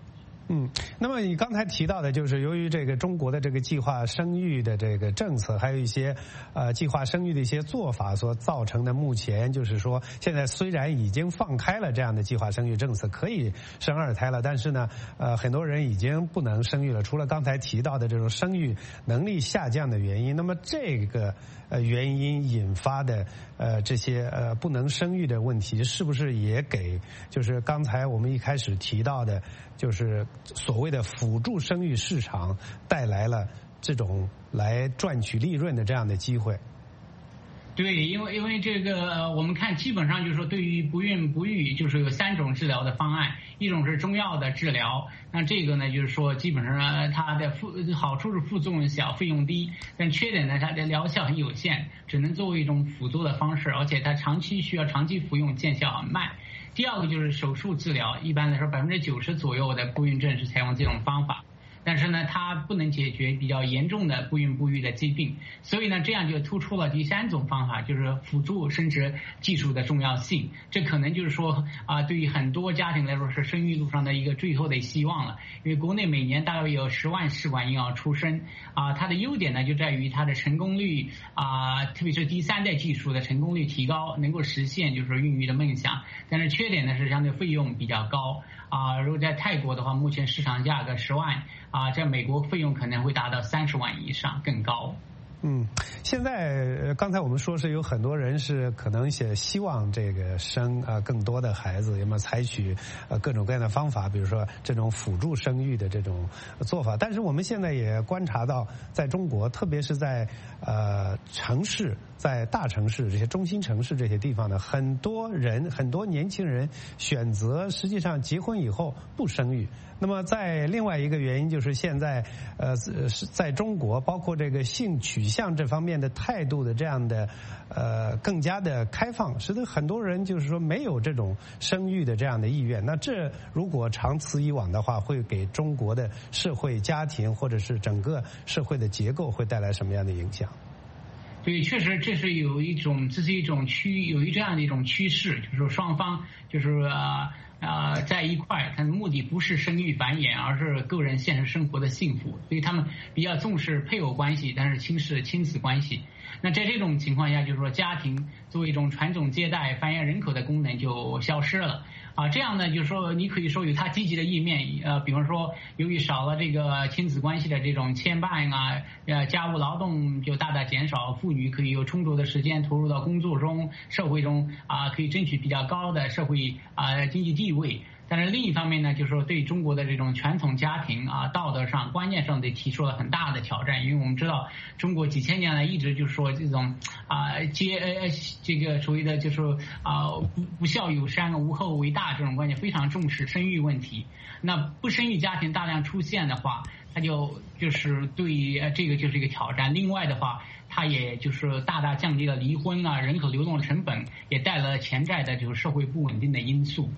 那么你刚才提到的，就是由于这个中国的这个计划生育的这个政策，还有一些计划生育的一些做法所造成的，目前就是说，现在虽然已经放开了这样的计划生育政策，可以生2胎了，但是呢，很多人已经不能生育了。除了刚才提到的这种生育能力下降的原因，那么这个原因引发的这些不能生育的问题，是不是也给就是刚才我们一开始提到的，就是所谓的辅助生育市场带来了这种来赚取利润的这样的机会？ 对，因为这个我们看基本上就是说，对于不孕不育，就是有3种治疗的方案，一种是中药的治疗，那这个呢就是说基本上它的好处是副作用小，费用低，但缺点呢它的疗效很有限，只能作为一种辅助的方式，而且它需要长期服用，见效很慢。第二个就是手术治疗，一般来说90%左右的不孕症是采用这种方法。但是呢，它不能解决比较严重的不孕不育的疾病，所以呢，这样就突出了第3种方法，就是辅助生殖技术的重要性。这可能就是说对于很多家庭来说是生育路上的一个最后的希望了。因为国内每年大概有10万试管婴儿出生它的优点呢就在于它的成功率特别是第3代技术的成功率提高，能够实现就是孕育的梦想。但是缺点呢是相对费用比较高如果在泰国的话，目前市场价格10万在美国费用可能会达到30万以上，更高。 现在刚才我们说是有很多人是可能也希望这个生更多的孩子，有没有采取各种各样的方法，比如说这种辅助生育的这种做法。但是我们现在也观察到，在中国，特别是在城市，在大城市这些中心城市这些地方呢，很多年轻人选择实际上结婚以后不生育。那么在另外一个原因就是现在在中国，包括这个性取向这方面的态度的这样的更加的开放，使得很多人就是说没有这种生育的这样的意愿。那这如果长此以往的话，会给中国的社会家庭或者是整个社会的结构会带来什么样的影响？ 对，确实这是有这样的一种趋势，就是说双方就是在一块，他的目的不是生育繁衍，而是个人现实生活的幸福，所以他们比较重视配偶关系，但是轻视亲子关系。那在这种情况下，就是说家庭作为一种传宗接代、繁衍人口的功能就消失了这样呢，就是说你可以说有它积极的一面比方说由于少了这个亲子关系的这种牵绊家务劳动就大大减少，妇女可以有充足的时间投入到工作中、社会中可以争取比较高的社会经济地位。但是另一方面呢，就是说对中国的这种传统家庭道德上、观念上得提出了很大的挑战。因为我们知道中国几千年来一直就是说这种这个所谓的就是不孝有三、无后为大这种观念，非常重视生育问题。那不生育家庭大量出现的话，它就是对这个就是一个挑战。另外的话，它也就是大大降低了离婚人口流动成本，也带来了潜在的就是社会不稳定的因素。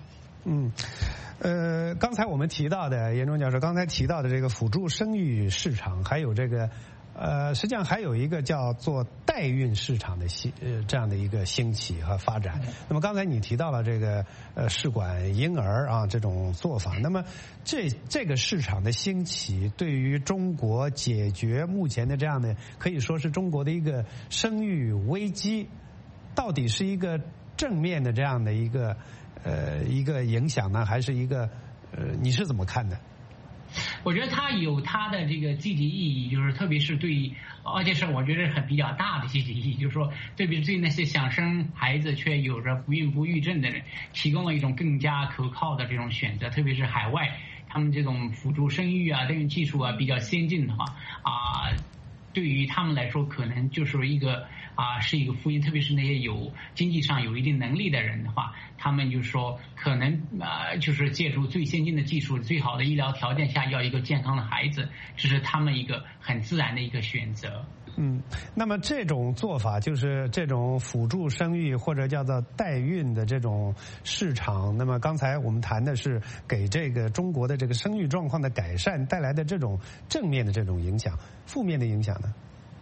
刚才我们提到的严忠教授刚才提到的这个辅助生育市场，还有这个实际上还有一个叫做代孕市场的这样的一个兴起和发展。那么刚才你提到了这个试管婴儿这种做法，那么这个市场的兴起对于中国解决目前的这样的可以说是中国的一个生育危机，到底是一个正面的这样的一个影响呢，还是一个你是怎么看的？ 我觉得它有它的这个积极意义，就是特别是而且是我觉得比较大的积极意义，就是说特别是对那些想生孩子却有着不孕不育症的人，提供了一种更加可靠的这种选择。特别是海外，他们这种辅助生育代孕技术比较先进的话对于他们来说可能就是一个是一个福音。特别是那些有经济上有一定能力的人的话，他们就是说可能就是借助最先进的技术、最好的医疗条件下要一个健康的孩子，这是他们一个很自然的一个选择。 那么这种做法就是这种辅助生育或者叫做代孕的这种市场，那么刚才我们谈的是给这个中国的这个生育状况的改善带来的这种正面的这种影响，负面的影响呢？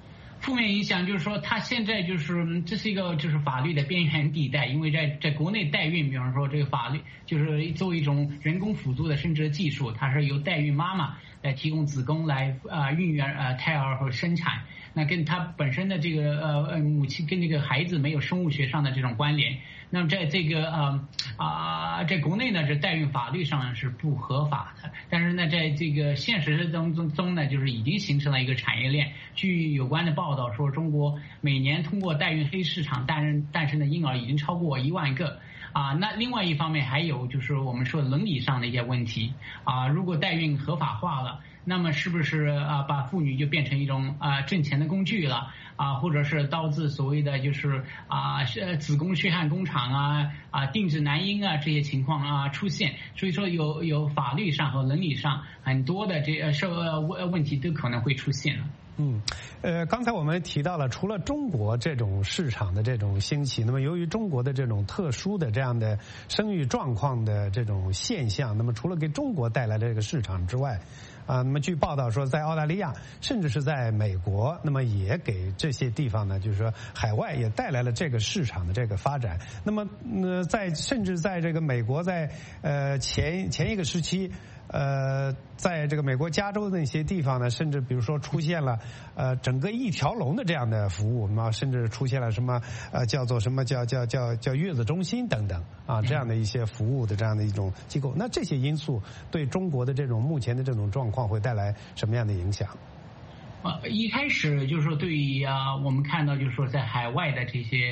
负面影响就是说，它现在就是这是一个就是法律的边缘地带，因为在国内代孕，比方说这个法律就是作为一种人工辅助的生殖技术，它是由代孕妈妈来提供子宫来孕育胎儿和生产，那跟它本身的这个母亲跟这个孩子没有生物学上的这种关联。那么在这个在国内呢，这代孕法律上是不合法的，但是呢，在这个现实当中呢，就是已经形成了一个产业链。据有关的报道说，中国每年通过代孕黑市场诞生的婴儿已经超过1万个。那另外一方面还有就是我们说伦理上的一些问题如果代孕合法化了，那么是不是把妇女就变成一种挣钱的工具了或者是导致所谓的就是子宫血汗工厂定制男婴这些情况出现，所以说有法律上和伦理上很多的问题都可能会出现了。 刚才我们提到了，除了中国这种市场的这种兴起，那么由于中国的这种特殊的这样的生育状况的这种现象，那么除了给中国带来这个市场之外，那么据报道说，在澳大利亚，甚至是在美国，那么也给这些地方呢，就是说海外也带来了这个市场的这个发展。那么甚至在这个美国，在前一个时期。在这个美国加州的那些地方呢，甚至比如说出现了整个一条龙的这样的服务，甚至出现了什么叫做什么叫月子中心等等这样的一些服务的这样的一种机构。那这些因素对中国的这种目前的这种状况会带来什么样的影响？ 一开始就是说，对于我们看到就是说在海外的这些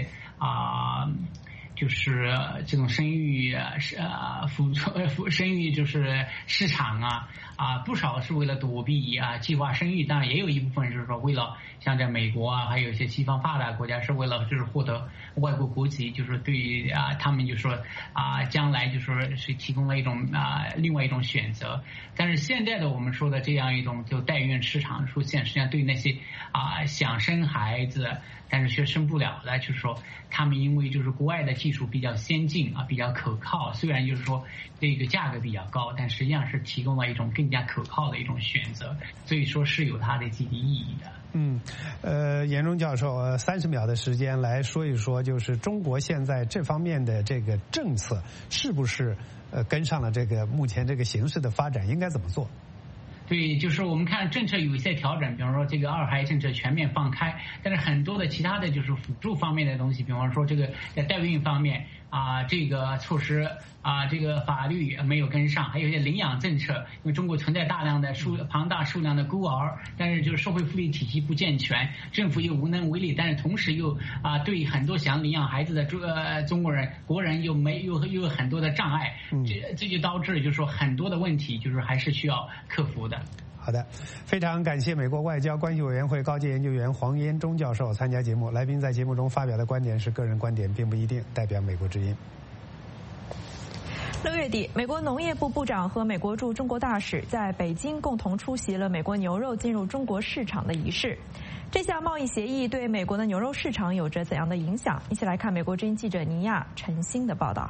就是这种生育生育就是市场不少是为了躲避计划生育，当然也有一部分就是说为了像在美国还有一些西方发达国家是为了就是获得外国国籍，就是对于他们就说将来就说是提供了一种另外一种选择。但是现在的我们说的这样一种就代孕市场出现，实际上对那些想生孩子但是却生不了的，就是说他们因为就是国外的技术比较先进比较可靠，虽然就是说这个价格比较高，但实际上是提供了一种更加可靠的一种选择，所以说是有它的积极意义的。 严忠教授，30秒的时间来说一说，就是中国现在这方面的这个政策是不是跟上了这个目前这个形势的发展，应该怎么做？ 对，就是我们看政策有一些调整，比方说这个2孩政策全面放开，但是很多的其他的就是辅助方面的东西，比方说这个在代孕方面这个措施这个法律没有跟上，还有一些领养政策，因为中国存在大量的庞大数量的孤儿，但是就是社会福利体系不健全，政府又无能为力，但是同时又对很多想领养孩子的国人又有很多的障碍，这就导致就是说很多的问题就是还是需要克服的。 好的，非常感谢美国外交关系委员会高级研究员黄延忠教授参加节目。来宾在节目中发表的观点是个人观点，并不一定代表美国之音。 6月底，美国农业部部长和美国驻中国大使在北京共同出席了美国牛肉进入中国市场的仪式。这项贸易协议对美国的牛肉市场有着怎样的影响？一起来看美国之音记者尼亚陈星的报道。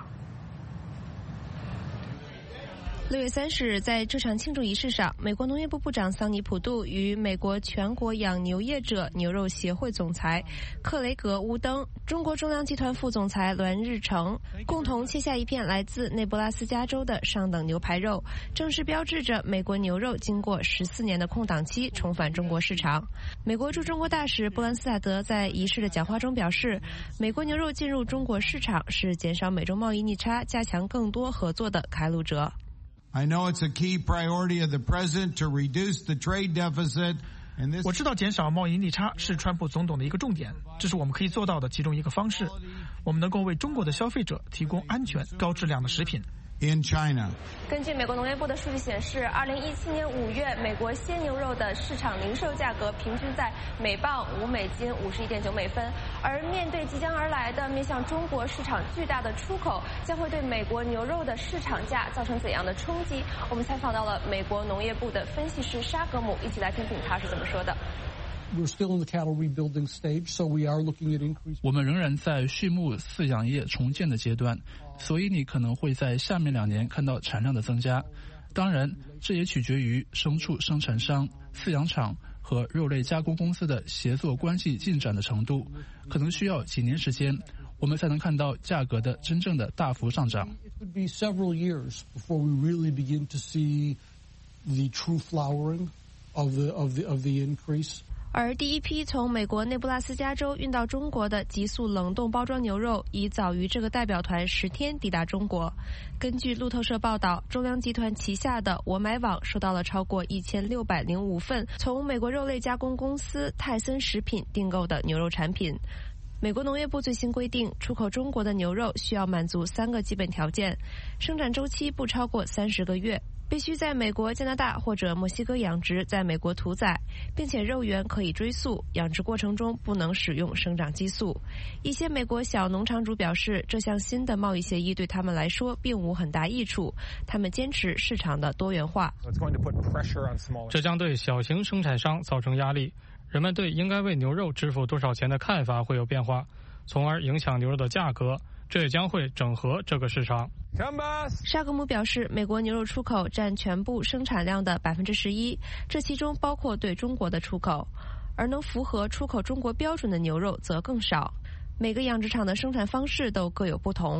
6月30日，在这场庆祝仪式上，美国农业部部长桑尼普杜与美国全国养牛业者牛肉协会总裁克雷格乌登、中国中粮集团副总裁栾日成共同切下一片来自内布拉斯加州的上等牛排肉，正式标志着美国牛肉经过14年的空档期重返中国市场。美国驻中国大使布兰斯塔德在仪式的讲话中表示，美国牛肉进入中国市场是减少美中贸易逆差、加强更多合作的开路者。 I know it's a key priority of the president to reduce the trade deficit. 我知道减少贸易逆差是川普总统的一个重点，这是我们可以做到的其中一个方式。我们能够为中国的消费者提供安全、高质量的食品。 In China. 根据美国农业部的数据显示，2017年5月，美国鲜牛肉的市场零售价格平均在每磅$5.51.9美分。而面对即将而来的面向中国市场巨大的出口，将会对美国牛肉的市场价造成怎样的冲击？我们采访到了美国农业部的分析师沙格姆，一起来听听他是怎么说的。 We're still in the cattle rebuilding stage, so we are looking at increase. 我们仍然在畜牧饲养业重建的阶段，所以你可能会在下面2年看到产量的增加。当然，这也取决于牲畜生产商、饲养场和肉类加工公司的协作关系进展的程度，可能需要几年时间，我们才能看到价格的真正的大幅上涨。 It would be several years before we really begin to see the true flowering of the increase. 而第一批从美国内布拉斯加州运到中国的急速冷冻包装牛肉，已早于这个代表团10天抵达中国。根据路透社报道，中粮集团旗下的我买网收到了超过1605份从美国肉类加工公司泰森食品订购的牛肉产品。美国农业部最新规定，出口中国的牛肉需要满足3个基本条件：生产周期不超过30个月，必须在美国、加拿大或者墨西哥养殖，在美国屠宰，并且肉源可以追溯，养殖过程中不能使用生长激素。一些美国小农场主表示，这项新的贸易协议对他们来说并无很大益处，他们坚持市场的多元化。 这将对小型生产商造成压力，人们对应该为牛肉支付多少钱的看法会有变化，从而影响牛肉的价格，这也将会整合这个市场。 沙格姆表示，美国牛肉出口占全部生产量的11%，这其中包括对中国的出口，而能符合出口中国标准的牛肉则更少。每个养殖场的生产方式都各有不同。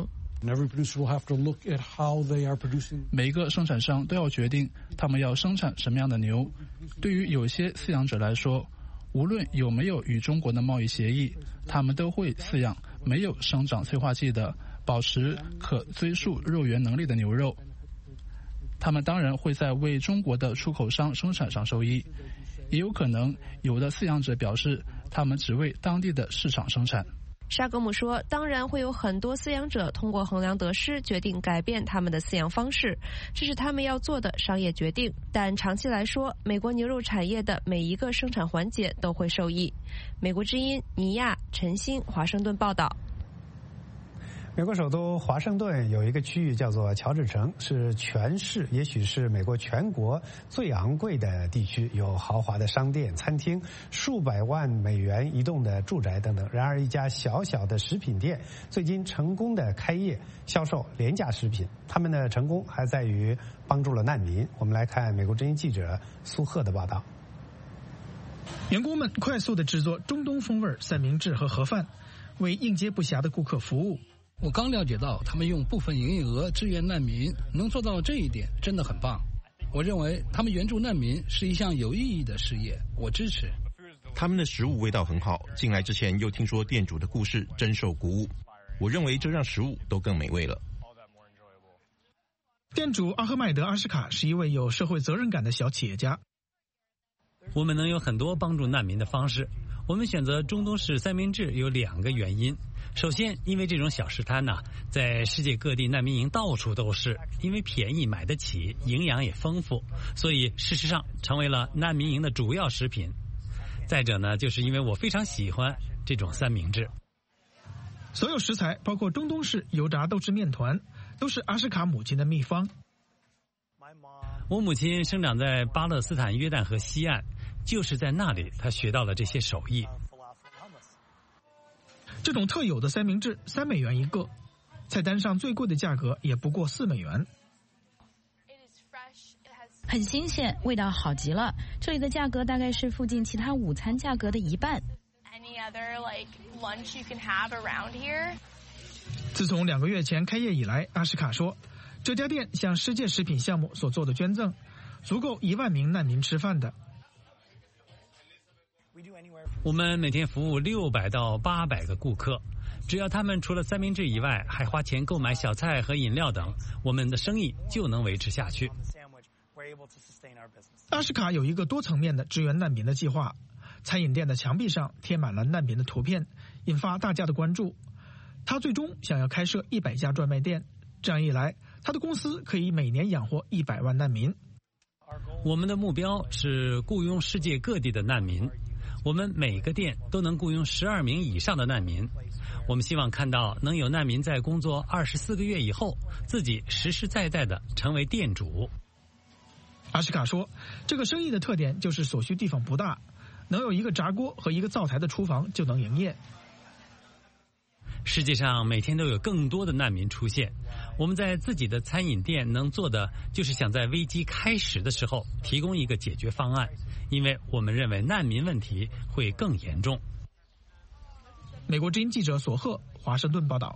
每个生产商都要决定他们要生产什么样的牛。对于有些饲养者来说，无论有没有与中国的贸易协议，他们都会饲养没有生长催化剂的、保持可追溯肉源能力的牛肉。他们当然会在为中国的出口商生产上受益，也有可能有的饲养者表示他们只为当地的市场生产。 沙格姆说，当然会有很多饲养者通过衡量得失决定改变他们的饲养方式，这是他们要做的商业决定，但长期来说，美国牛肉产业的每一个生产环节都会受益。美国之音尼亚、陈鑫，华盛顿报道。 美国首都华盛顿有一个区域叫做乔治城，是全市也许是美国全国最昂贵的地区，有豪华的商店、餐厅、数百万美元一栋的住宅等等。然而一家小小的食品店最近成功的开业，销售廉价食品。他们的成功还在于帮助了难民。我们来看美国之音记者苏赫的报道。 员工们快速地制作中东风味三明治和盒饭，为应接不暇的顾客服务。 我刚了解到他们用部分营业额支援难民，能做到这一点真的很棒。我认为他们援助难民是一项有意义的事业，我支持。 他们的食物味道很好，进来之前又听说店主的故事，真受鼓舞。我认为这让食物都更美味了。 店主阿赫迈德·阿什卡是一位有社会责任感的小企业家。 我们能有很多帮助难民的方式。我们选择中东式三明治有2个原因。首先，因为这种小食摊在世界各地难民营到处都是，因为便宜买得起，营养也丰富，所以事实上成为了难民营的主要食品。再者呢，就是因为我非常喜欢这种三明治。 所有食材，包括中东式油炸豆制面团，都是阿什卡母亲的秘方。 我母亲生长在巴勒斯坦约旦河西岸，就是在那里她学到了这些手艺。 这种特有的三明治3美元一个，菜单上最贵的价格也不过4美元。 很新鲜，味道好极了。这里的价格大概是附近其他午餐价格的1半。 自从2个月前开业以来，阿什卡说，这家店向世界食品项目所做的捐赠，足够1万名难民吃饭的。 我们每天服务600到800个顾客，只要他们除了三明治以外还花钱购买小菜和饮料等，我们的生意就能维持下去。 阿什卡有一个多层面的支援难民的计划，餐饮店的墙壁上贴满了难民的图片，引发大家的关注。他最终想要开设100家专卖店，这样一来，他的公司可以每年养活100万难民。 我们的目标是雇佣世界各地的难民。我们每个店都能雇佣12名以上的难民。我们希望看到能有难民在工作24个月以后，自己实实在在的成为店主。 阿什卡说，这个生意的特点就是所需地方不大，能有一个炸锅和一个灶台的厨房就能营业。 世界上每天都有更多的难民出现，我们在自己的餐饮店能做的就是想在危机开始的时候提供一个解决方案，因为我们认为难民问题会更严重。 美国之音记者索赫华盛顿报道。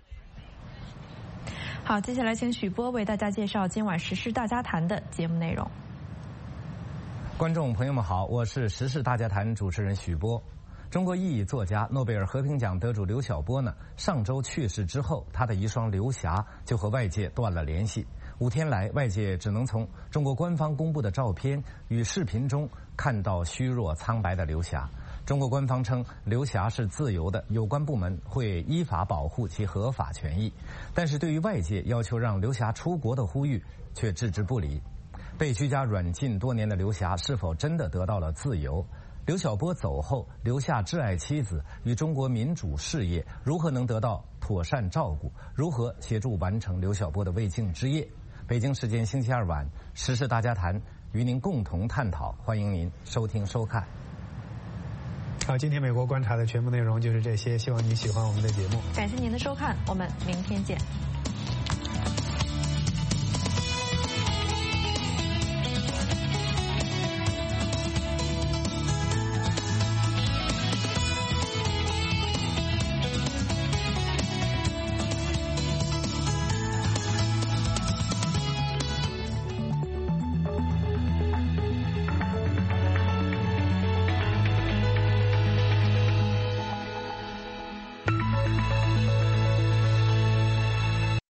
好，接下来请许波为大家介绍今晚时事大家谈的节目内容。 观众朋友们好，我是时事大家谈主持人许波。中国裔作家、诺贝尔和平奖得主刘晓波呢，上周去世之后，他的遗孀刘霞就和外界断了联系。5天来，外界只能从中国官方公布的照片与视频中看到虚弱苍白的刘霞。中国官方称刘霞是自由的，有关部门会依法保护其合法权益。但是对于外界要求让刘霞出国的呼吁，却置之不理。被居家软禁多年的刘霞是否真的得到了自由？刘晓波走后留下挚爱妻子与中国民主事业如何能得到妥善照顾？如何协助完成刘晓波的未竟之业？北京时间星期2晚，时事大家谈与您共同探讨，欢迎您收听收看。 好，今天美国观察的全部内容就是这些，希望你喜欢我们的节目。 感谢您的收看，我们明天见。